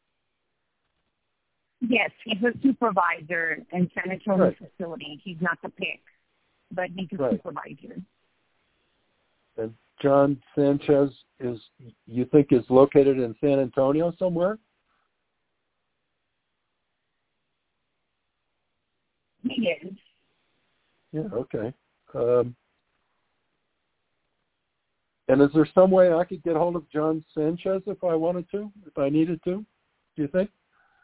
Yes, he's a supervisor in San Antonio Right. facility. He's not the pick, but he's a Right. supervisor. And John Sanchez you think is located in San Antonio somewhere? He is. Yeah, okay. And is there some way I could get hold of John Sanchez if I wanted to, if I needed to, do you think?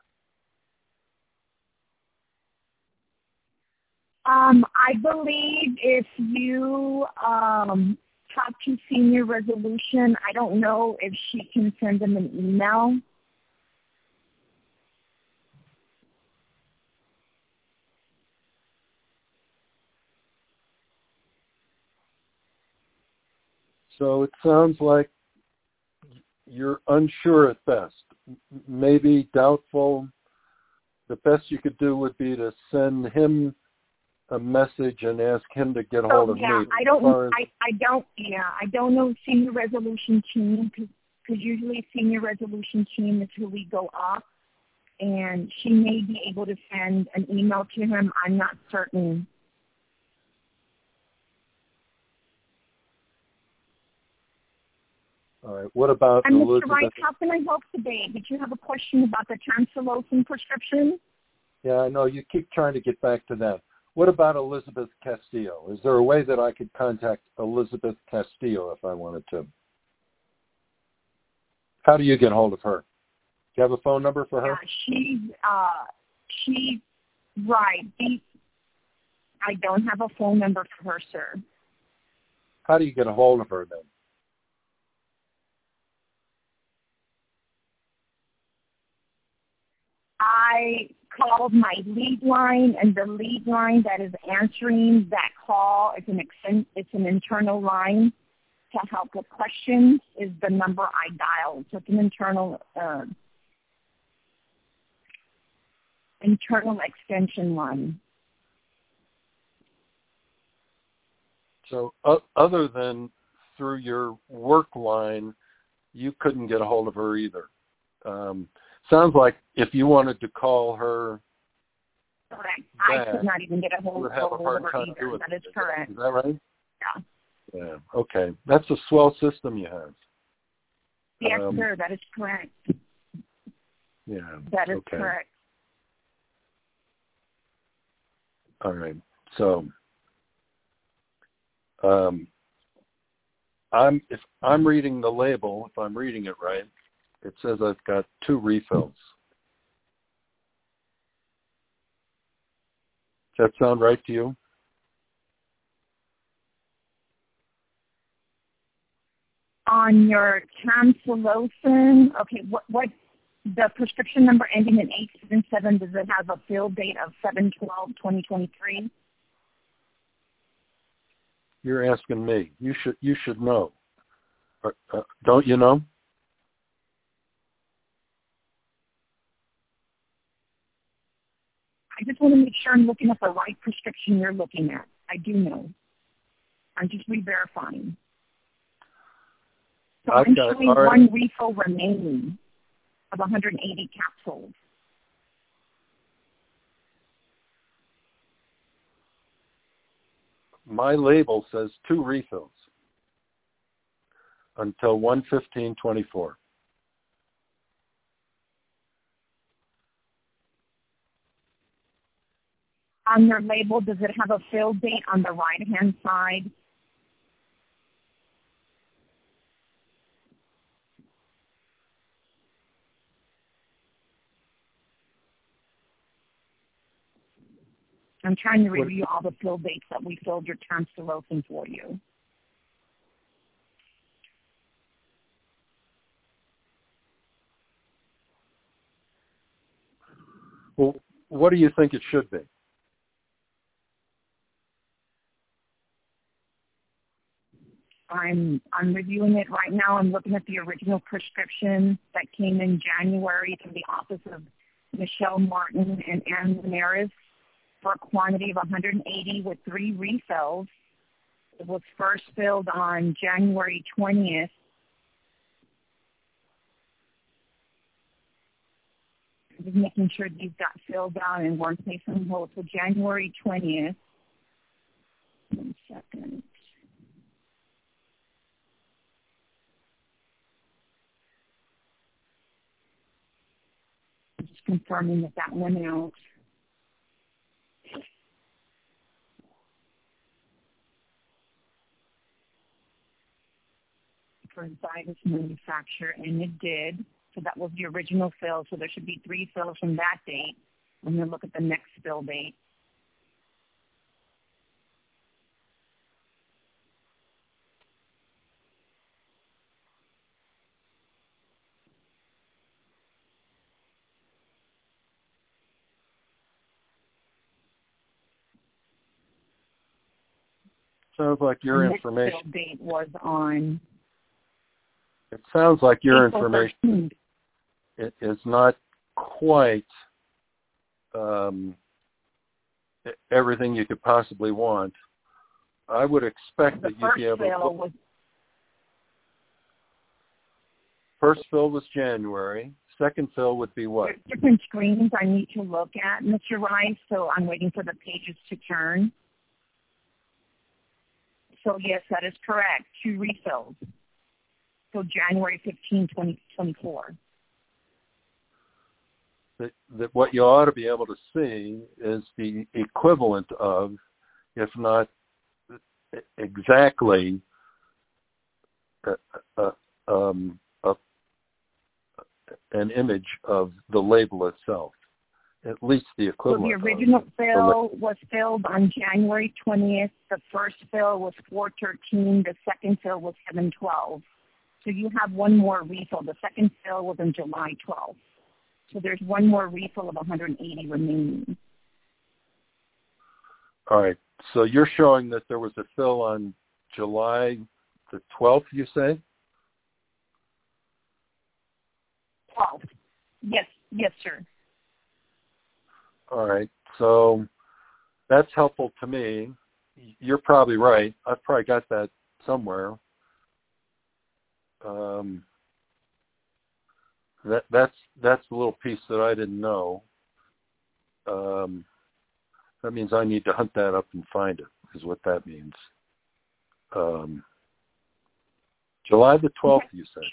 I believe if you talk to Senior Resolution, I don't know if she can send them an email. So it sounds like you're unsure at best, maybe doubtful. The best you could do would be to send him a message and ask him to get hold of me. I don't know Senior Resolution Team because usually Senior Resolution Team is who we go up, and she may be able to send an email to him. I'm not certain. All right. What about And Elizabeth? Mr. Wright, how can I help today? Did you have a question about the Tamsulosin prescription? Yeah, I know. You keep trying to get back to that. What about Elizabeth Castillo? Is there a way that I could contact Elizabeth Castillo if I wanted to? How do you get hold of her? Do you have a phone number for her? Yeah, she's right. I don't have a phone number for her, sir. How do you get a hold of her then? I called my lead line, and the lead line that is answering that call, it's an internal line to help with questions, is the number I dialed. So it's an internal extension line. So other than through your work line, you couldn't get a hold of her either. Sounds like if you wanted to call her, correct. I could not even get a hold of her either. That is correct. Is that right? Yeah. Yeah. Okay. That's a swell system you have. Yes, sir. That is correct. Yeah. That is okay. correct. All right. So, if I'm reading the label, if I'm reading it right, it says I've got 2 refills. Does that sound right to you? On your Tamsulosin, okay, what the prescription number ending in 877, does it have a fill date of 7/12/2023? You're asking me. You should know. Don't you know? I just want to make sure I'm looking at the right prescription you're looking at. I do know. I'm just re-verifying. So I'm showing one refill remaining of 180 capsules. My label says 2 refills until 1/15/24. On your label, does it have a fill date on the right-hand side? I'm trying to review all the fill dates that we filled your Tamsulosin for you. Well, what do you think it should be? I'm reviewing it right now. I'm looking at the original prescription that came in January from the office of Michelle Martin and Ann Linares for a quantity of 180 with 3 refills. It was first filled on January 20th. Just making sure these got filled out and weren't placed on hold. So January 20th. 1 second. I'm just confirming that went out. For Zydus manufacturer, and it did. So that was the original fill. So there should be 3 fills from that date. I'm going to look at the next fill date. Sounds like your information. The next fill date was on. It sounds like your April information 13th. it is not quite everything you could possibly want. I would expect that you'd be able to. First fill was January. Second fill would be what? There's different screens I need to look at, Mr. Rice, so I'm waiting for the pages to turn. So, yes, that is correct. 2 refills. So January 15, 2024. That what you ought to be able to see is the equivalent of, if not exactly, an image of the label itself. At least the equivalent. So the original fill was filled on January 20th. The first fill was 4/13. The second fill was 7/12. So you have one more refill. The second fill was on July 12th. So there's one more refill of 180 remaining. All right. So you're showing that there was a fill on July the 12th, you say? 12th. Yes, sir. All right. So that's helpful to me. You're probably right. I've probably got that somewhere. That's the little piece that I didn't know. That means I need to hunt that up and find it, is what that means. July the 12th, you said.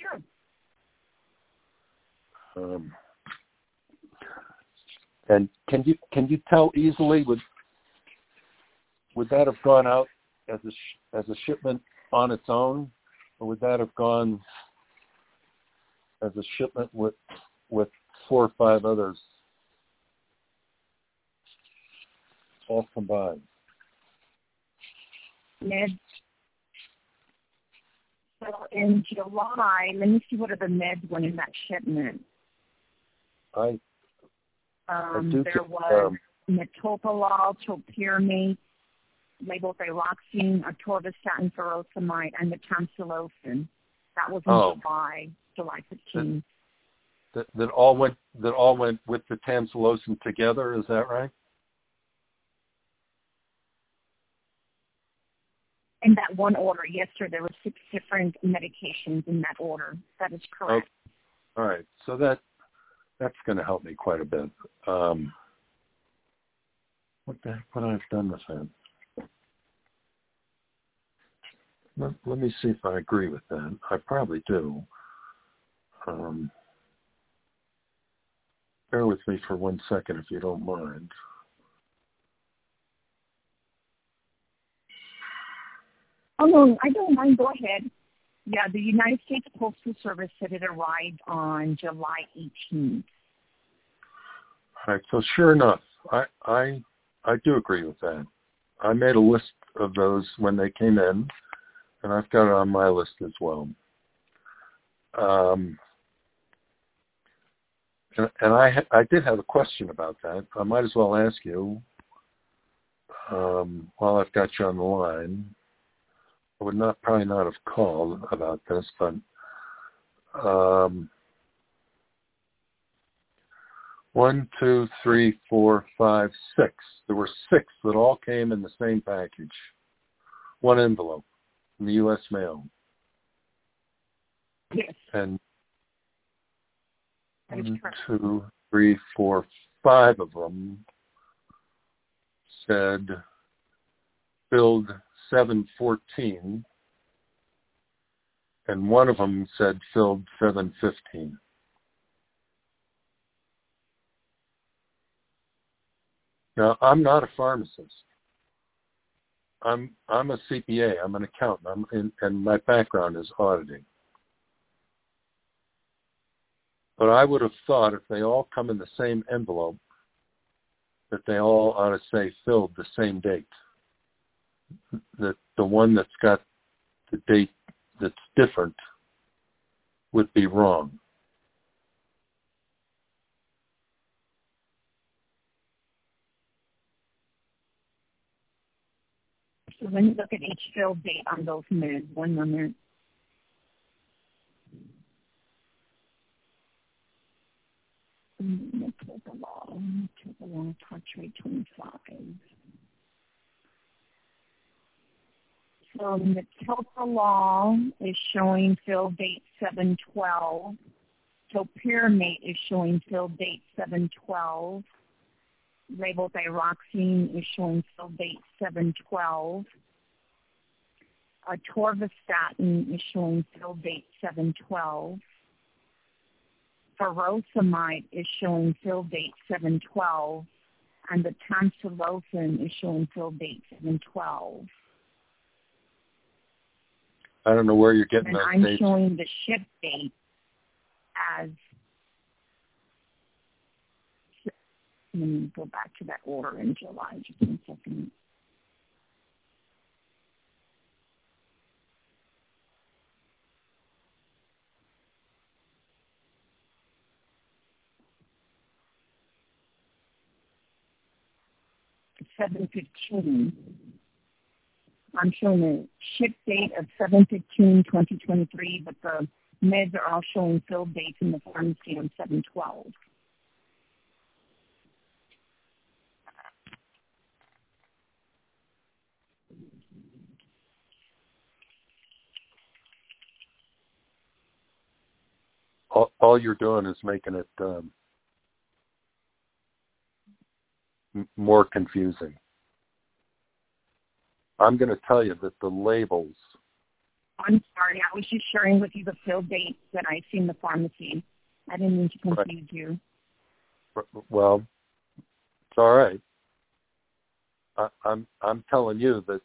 Sure. And can you tell easily, would that have gone out as a shipment on its own, or would that have gone as a shipment with 4 or 5 others all combined? Meds. So in July, let me see what are the meds went in that shipment. There was metoprolol, topiramate, levothyroxine, atorvastatin, furosemide, and metamcillosin. That was in July 15th. That all went with the tamsulosin together. Is that right? In that one order, yes, sir. There were 6 different medications in that order. That is correct. Okay. All right. So that's going to help me quite a bit. What the heck would I have done with that? Let me see if I agree with that. I probably do. Bear with me for 1 second if you don't mind. Oh, no, I don't mind. Go ahead. Yeah, the United States Postal Service said it arrived on July 18th. All right, so sure enough, I do agree with that. I made a list of those when they came in, and I've got it on my list as well. And I did have a question about that. I might as well ask you while I've got you on the line. I would probably not have called about this, but 1, 2, 3, 4, 5, 6. There were 6 that all came in the same package. One envelope in the U.S. mail. Yes. And 1, 2, 3, 4, 5 of them said filled 714, and one of them said filled 715. Now, I'm not a pharmacist. I'm a CPA. I'm an accountant. And my background is auditing. But I would have thought if they all come in the same envelope, that they all ought to say filled the same date. That the one that's got the date that's different would be wrong. So let me look at each fill date on those meds. 1 moment. Metoprolol, Tartrate 25. So metoprolol is showing fill date 7/12. Topiramate is showing fill date 7/12. Levothyroxine is showing fill date 7/12. Atorvastatin is showing fill date 7/12. Furosemide is showing fill date 7/12, and the tamsulosin is showing fill date 7/12. I don't know where you're getting those dates. And I'm dates. showing the ship date as. Let me go back to that order in July. Just 1 second. $7/15. I'm showing a ship date of 7/15/2023, but the meds are all showing fill dates in the pharmacy on 7/12. All you're doing is making it more confusing. I'm going to tell you that the labels. I'm sorry. I was just sharing with you the fill dates that I see in the pharmacy. I didn't mean to confuse you. Well, it's all right. I'm telling you that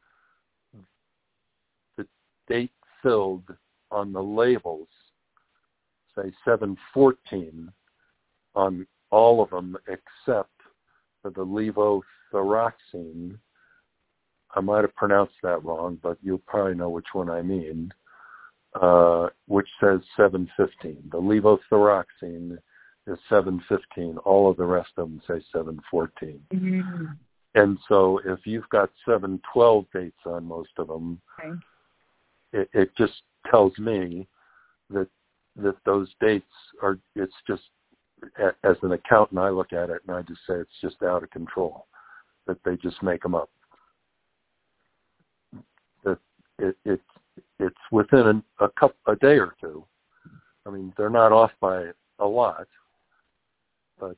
the date filled on the labels say 7/14 on all of them except for the levothyroxine. I might have pronounced that wrong, but you'll probably know which one I mean, which says 7/15. The levothyroxine is 7/15. All of the rest of them say 7/14. Mm-hmm. And so if you've got 7/12 dates on most of them, okay, it just tells me that those dates are, it's just, as an accountant, I look at it and I just say it's just out of control, that they just make them up. That it's within a day or two. I mean, they're not off by a lot, but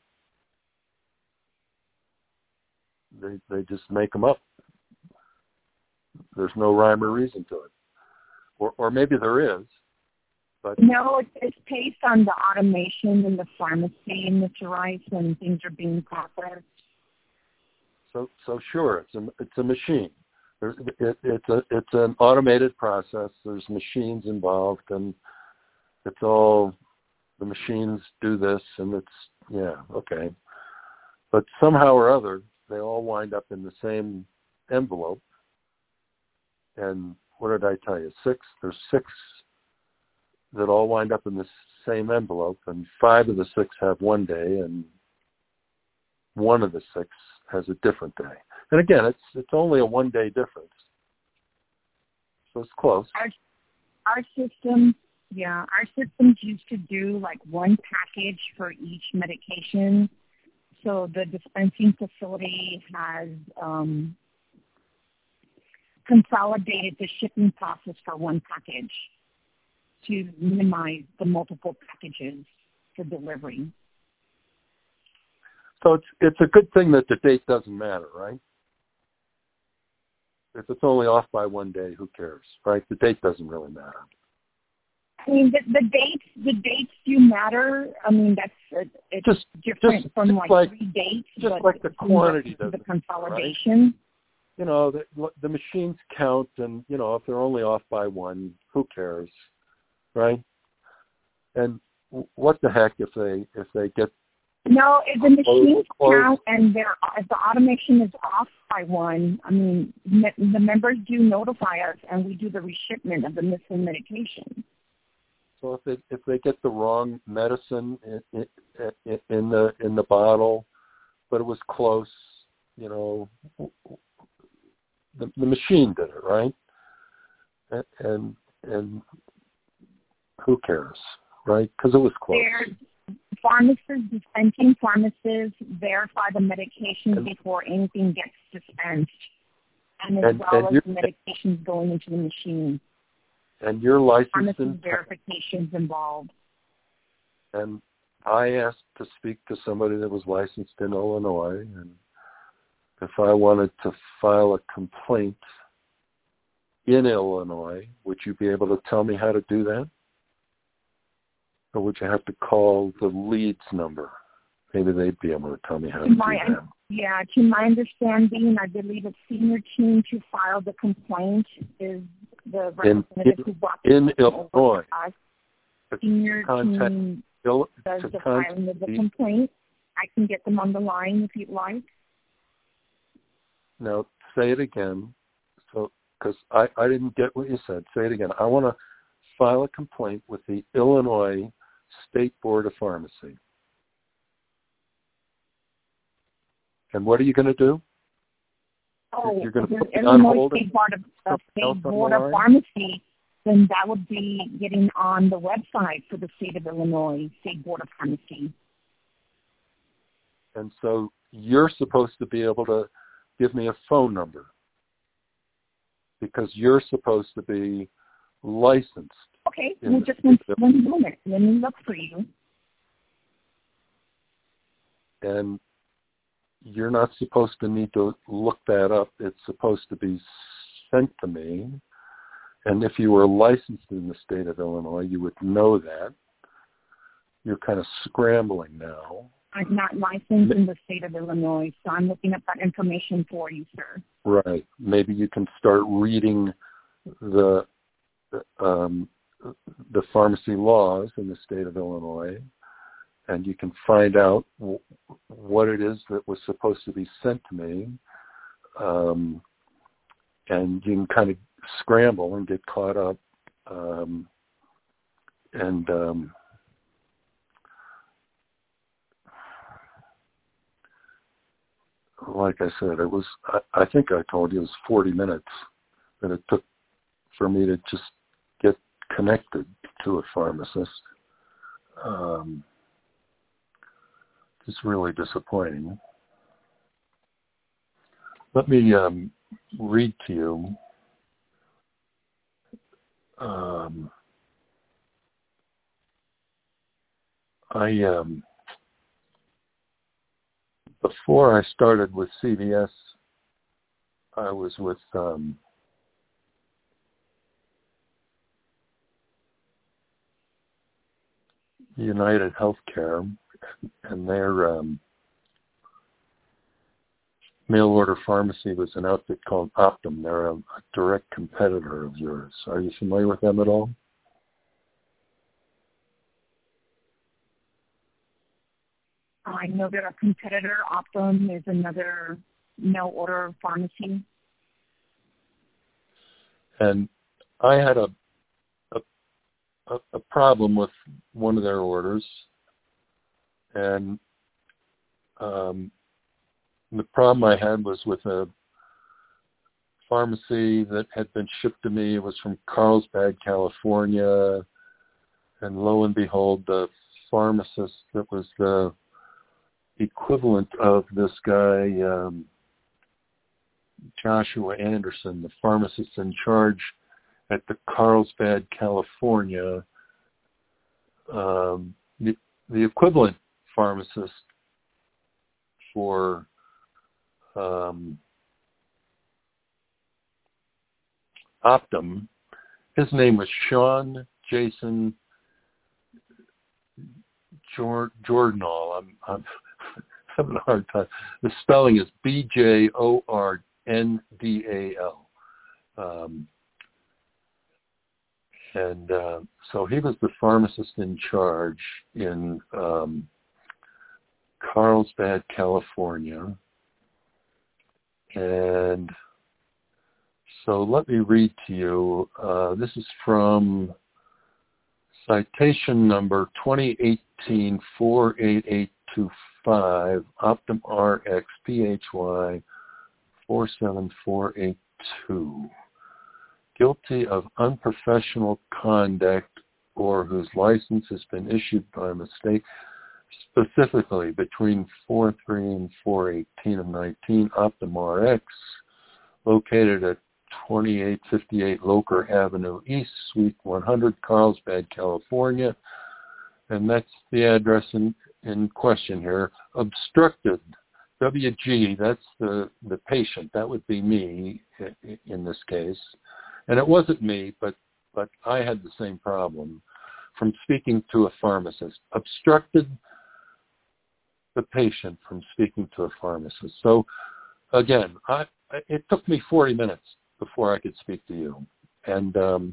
they just make them up. There's no rhyme or reason to it. Or maybe there is. But no, it's based on the automation in the pharmacy, Mr. Rice, when things are being processed. So sure, it's a machine. It's an automated process. There's machines involved, and it's all the machines do this, and it's okay. But somehow or other, they all wind up in the same envelope. And what did I tell you? 6. There's 6 that all wind up in the same envelope, and 5 of the 6 have one day, and 1 of the 6 has a different day. And again, it's only a 1-day difference. So it's close. Our systems used to do like one package for each medication. So the dispensing facility has consolidated the shipping process for one package to minimize the multiple packages for delivery. So it's a good thing that the date doesn't matter, right? If it's only off by one day, who cares, right? The date doesn't really matter. I mean, the dates do matter. I mean, it's just different from like 3 dates. Just like the quantity doesn't. The consolidation. Right? The machines count, and if they're only off by one, who cares, right? And what the heck if they get. No, if the machines count and if the automation is off by one, I mean, the members do notify us, and we do the reshipment of the missing medication. So if they get the wrong medicine in the bottle, but it was close, the machine did it, right? And who cares, right? Because it was close. Dispensing pharmacists verify the medications before anything gets dispensed, and as well as the medications going into the machine. And you're licensed pharmacist verifications involved. And I asked to speak to somebody that was licensed in Illinois, and if I wanted to file a complaint in Illinois, would you be able to tell me how to do that? Or would you have to call the leads number? Maybe they'd be able to tell me how to do that. Yeah, to my understanding, I believe a senior team to file the complaint is the representative who brought in Illinois. Senior team does the filing of the complaint. I can get them on the line if you'd like. Now, say it again. So, because I didn't get what you said. Say it again. I want to file a complaint with the Illinois State Board of Pharmacy. And what are you going to do? Oh, you're going to put Illinois State Board of Pharmacy, then that would be getting on the website for the state of Illinois State Board of Pharmacy. And so you're supposed to be able to give me a phone number because you're supposed to be licensed. Okay, well, just one moment. Let me look for you. And you're not supposed to need to look that up. It's supposed to be sent to me. And if you were licensed in the state of Illinois, you would know that. You're kind of scrambling now. I'm not licensed in the state of Illinois, so I'm looking up that information for you, sir. Right. Maybe you can start reading the pharmacy laws in the state of Illinois, and you can find out what it is that was supposed to be sent to me, and you can kind of scramble and get caught up, like I said, it was, I think I told you it was 40 minutes that it took for me to just get connected to a pharmacist. It's really disappointing. Let me read to you before I started with CVS, I was with United Healthcare, and their mail order pharmacy was an outfit called Optum. They're a direct competitor of yours. Are you familiar with them at all? I know they're a competitor. Optum is another mail order pharmacy. And I had a problem with one of their orders, and the problem I had was with a pharmacy that had been shipped to me. It was from Carlsbad, California. And lo and behold, the pharmacist that was the equivalent of this guy, Joshua Anderson, the pharmacist in charge at the Carlsbad, California, the equivalent pharmacist for Optum. His name was Sean Jason Jordanall. I'm having a hard time. The spelling is Bjorndal. So he was the pharmacist in charge in Carlsbad, California. And so let me read to you. This is from citation number 2018-48825, Optum RX PHY 47482. Guilty of unprofessional conduct or whose license has been issued by mistake, specifically between 4/3 and 4/18 of 19, Optum RX, located at 2858 Loker Avenue East, Suite 100, Carlsbad, California. And that's the address in question here. Obstructed, WG, that's the patient. That would be me in this case. And it wasn't me, but I had the same problem from speaking to a pharmacist. Obstructed the patient from speaking to a pharmacist. So, again, it took me 40 minutes before I could speak to you. And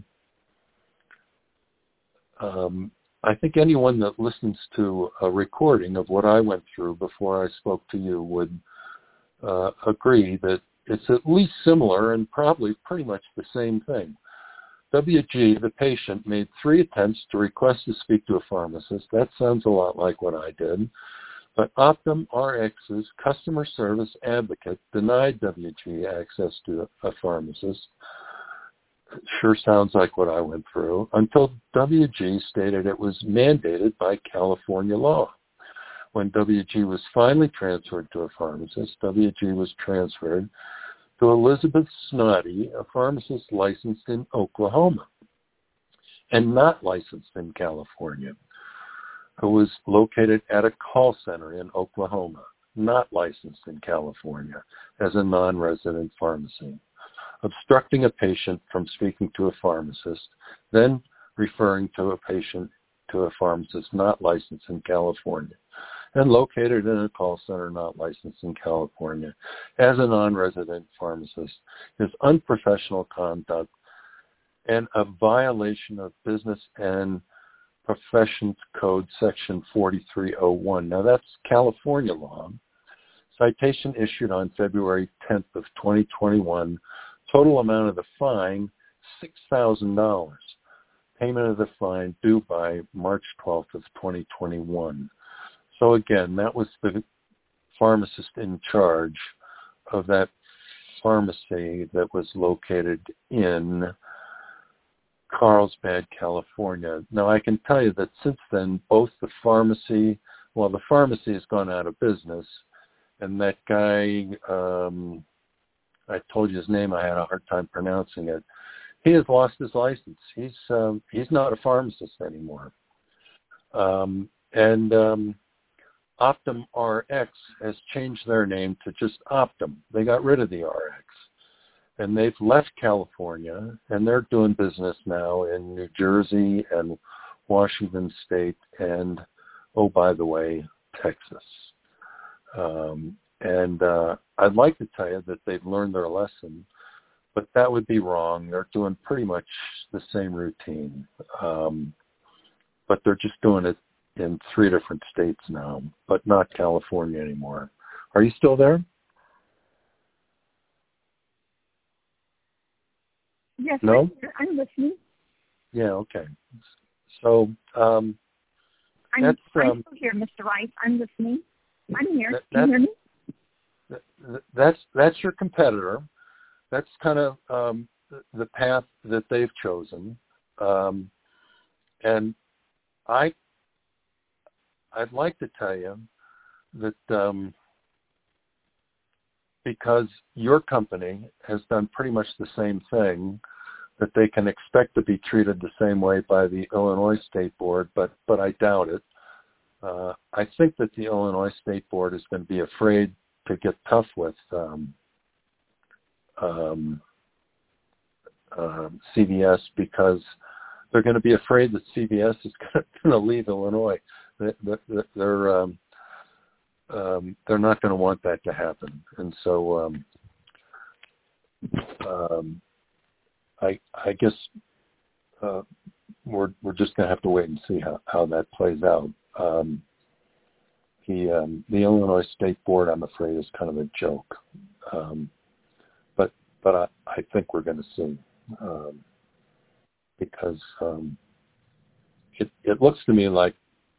I think anyone that listens to a recording of what I went through before I spoke to you would agree that it's at least similar and probably pretty much the same thing. WG, the patient, made 3 attempts to request to speak to a pharmacist. That sounds a lot like what I did. But Optum RX's customer service advocate denied WG access to a pharmacist. Sure sounds like what I went through, until WG stated it was mandated by California law. When WG was finally transferred to a pharmacist, WG was transferred to Elizabeth Snoddy, a pharmacist licensed in Oklahoma and not licensed in California, who was located at a call center in Oklahoma, not licensed in California, as a non-resident pharmacy, obstructing a patient from speaking to a pharmacist, then referring to a patient to a pharmacist not licensed in California, and located in a call center not licensed in California as a non-resident pharmacist, is unprofessional conduct and a violation of Business and Professions Code Section 4301. Now that's California law. Citation issued on February 10th of 2021. Total amount of the fine, $6,000. Payment of the fine due by March 12th of 2021. So again, that was the pharmacist in charge of that pharmacy that was located in Carlsbad, California. Now, I can tell you that since then, both the pharmacy has gone out of business, and that guy, I told you his name, I had a hard time pronouncing it, he has lost his license. He's not a pharmacist anymore. Optum RX has changed their name to just Optum. They got rid of the RX. And they've left California, and they're doing business now in New Jersey and Washington State and, oh, by the way, Texas. I'd like to tell you that they've learned their lesson, but that would be wrong. They're doing pretty much the same routine, but they're just doing it in 3 different states now, but not California anymore. Are you still there? Yes, no? I'm listening. Yeah, okay. So I'm still here, Mr. Rice. I'm listening. I'm here. Can you hear me? That's your competitor. that's kind of the path that they've chosen, and I'd like to tell you that because your company has done pretty much the same thing, that they can expect to be treated the same way by the Illinois State Board, but I doubt it. I think that the Illinois State Board is going to be afraid to get tough with CVS because they're going to be afraid that CVS is going to leave Illinois. They're not going to want that to happen, and so I guess we're just going to have to wait and see how that plays out. The Illinois State Board, I'm afraid, is kind of a joke, but I think we're going to see because it looks to me like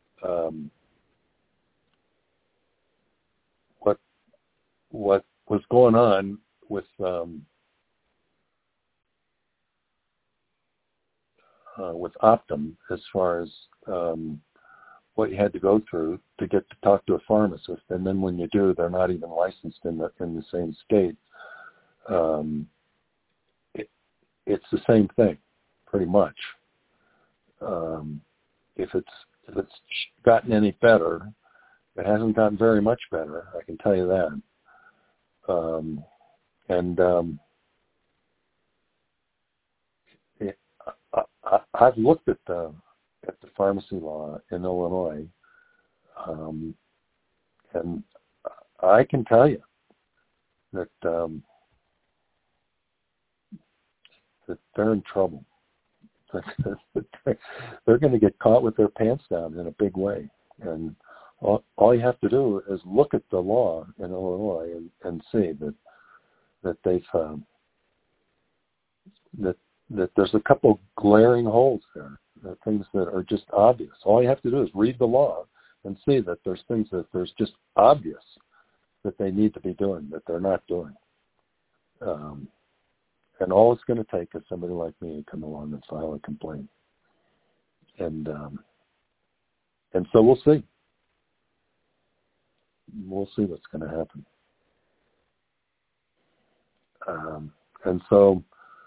what was going on with Optum as far as what you had to go through to get to talk to a pharmacist, and then when you do, they're not even licensed in the same state. It's the same thing, pretty much. If it's gotten any better, it hasn't gotten very much better. I can tell you that. I've looked at the pharmacy law in Illinois, and I can tell you that they're in trouble. They're going to get caught with their pants down in a big way, and all you have to do is look at the law in Illinois and see that they've that there's a couple glaring holes there, things that are just obvious. All you have to do is read the law and see that there's things that there's just obvious that they need to be doing that they're not doing. And all it's going to take is somebody like me to come along and file a complaint. And so we'll see. We'll see what's going to happen. And so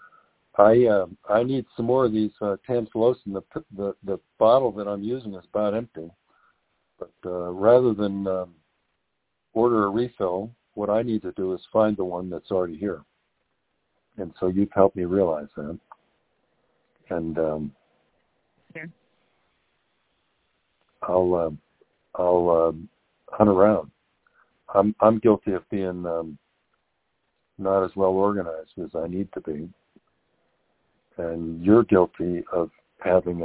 I need some more of these Tamsulosin. The bottle that I'm using is about empty. But rather than order a refill, what I need to do is find the one that's already here. And so you've helped me realize that. And sure. I'll hunt around. I'm guilty of being not as well organized as I need to be, and you're guilty of having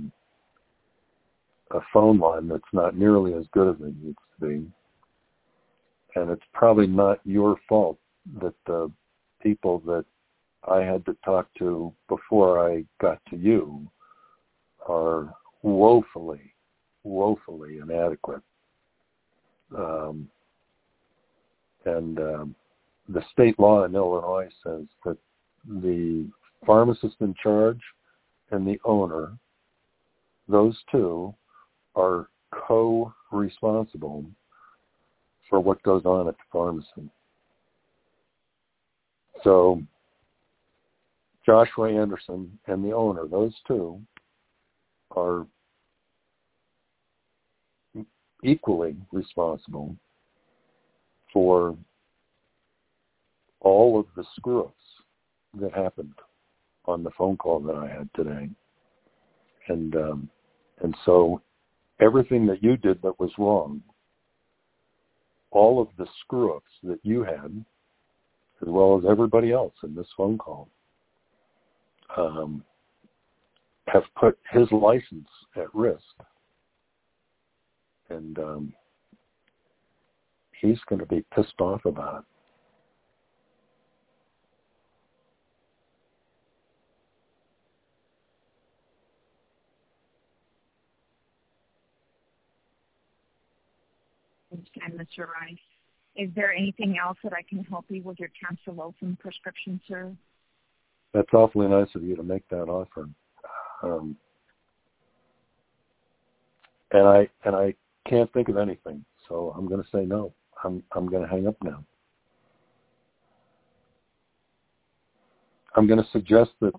a phone line that's not nearly as good as it needs to be. And it's probably not your fault that the people that I had to talk to before I got to you are woefully inadequate. The state law in Illinois says that the pharmacist in charge and the owner, those two, are co-responsible for what goes on at the pharmacy. So Joshua Anderson and the owner, those two, are equally responsible for all of the screw-ups that happened on the phone call that I had today. And so everything that you did that was wrong, all of the screw-ups that you had, as well as everybody else in this phone call, have put his license at risk. And he's going to be pissed off about it. Mr. Rice. Is there anything else that I can help you with your Tamsulosin prescription, sir? That's awfully nice of you to make that offer. And I can't think of anything, so I'm going to say no. I'm going to hang up now. I'm going to suggest that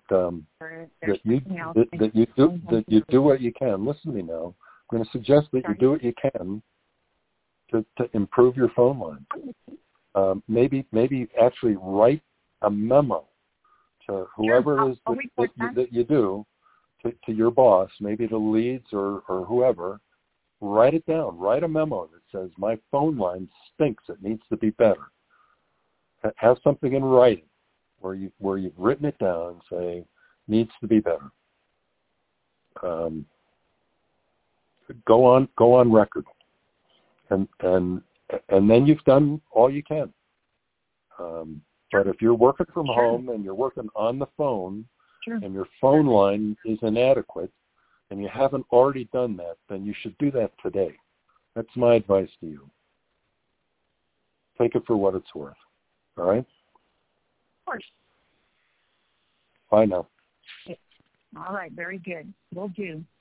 you do what you can. Listen to me now. I'm going to suggest that you do what you can to improve your phone line. Maybe actually write a memo to whoever it is that you do, to your boss, maybe to Leeds or whoever. Write it down. Write a memo that says, my phone line stinks. It needs to be better. Have something in writing where you've written it down and say, needs to be better. Go on record. And then you've done all you can. But if you're working from home and you're working on the phone and your phone line is inadequate and you haven't already done that, then you should do that today. That's my advice to you. Take it for what it's worth. All right? Of course. Bye now. All right. Very good. Will do.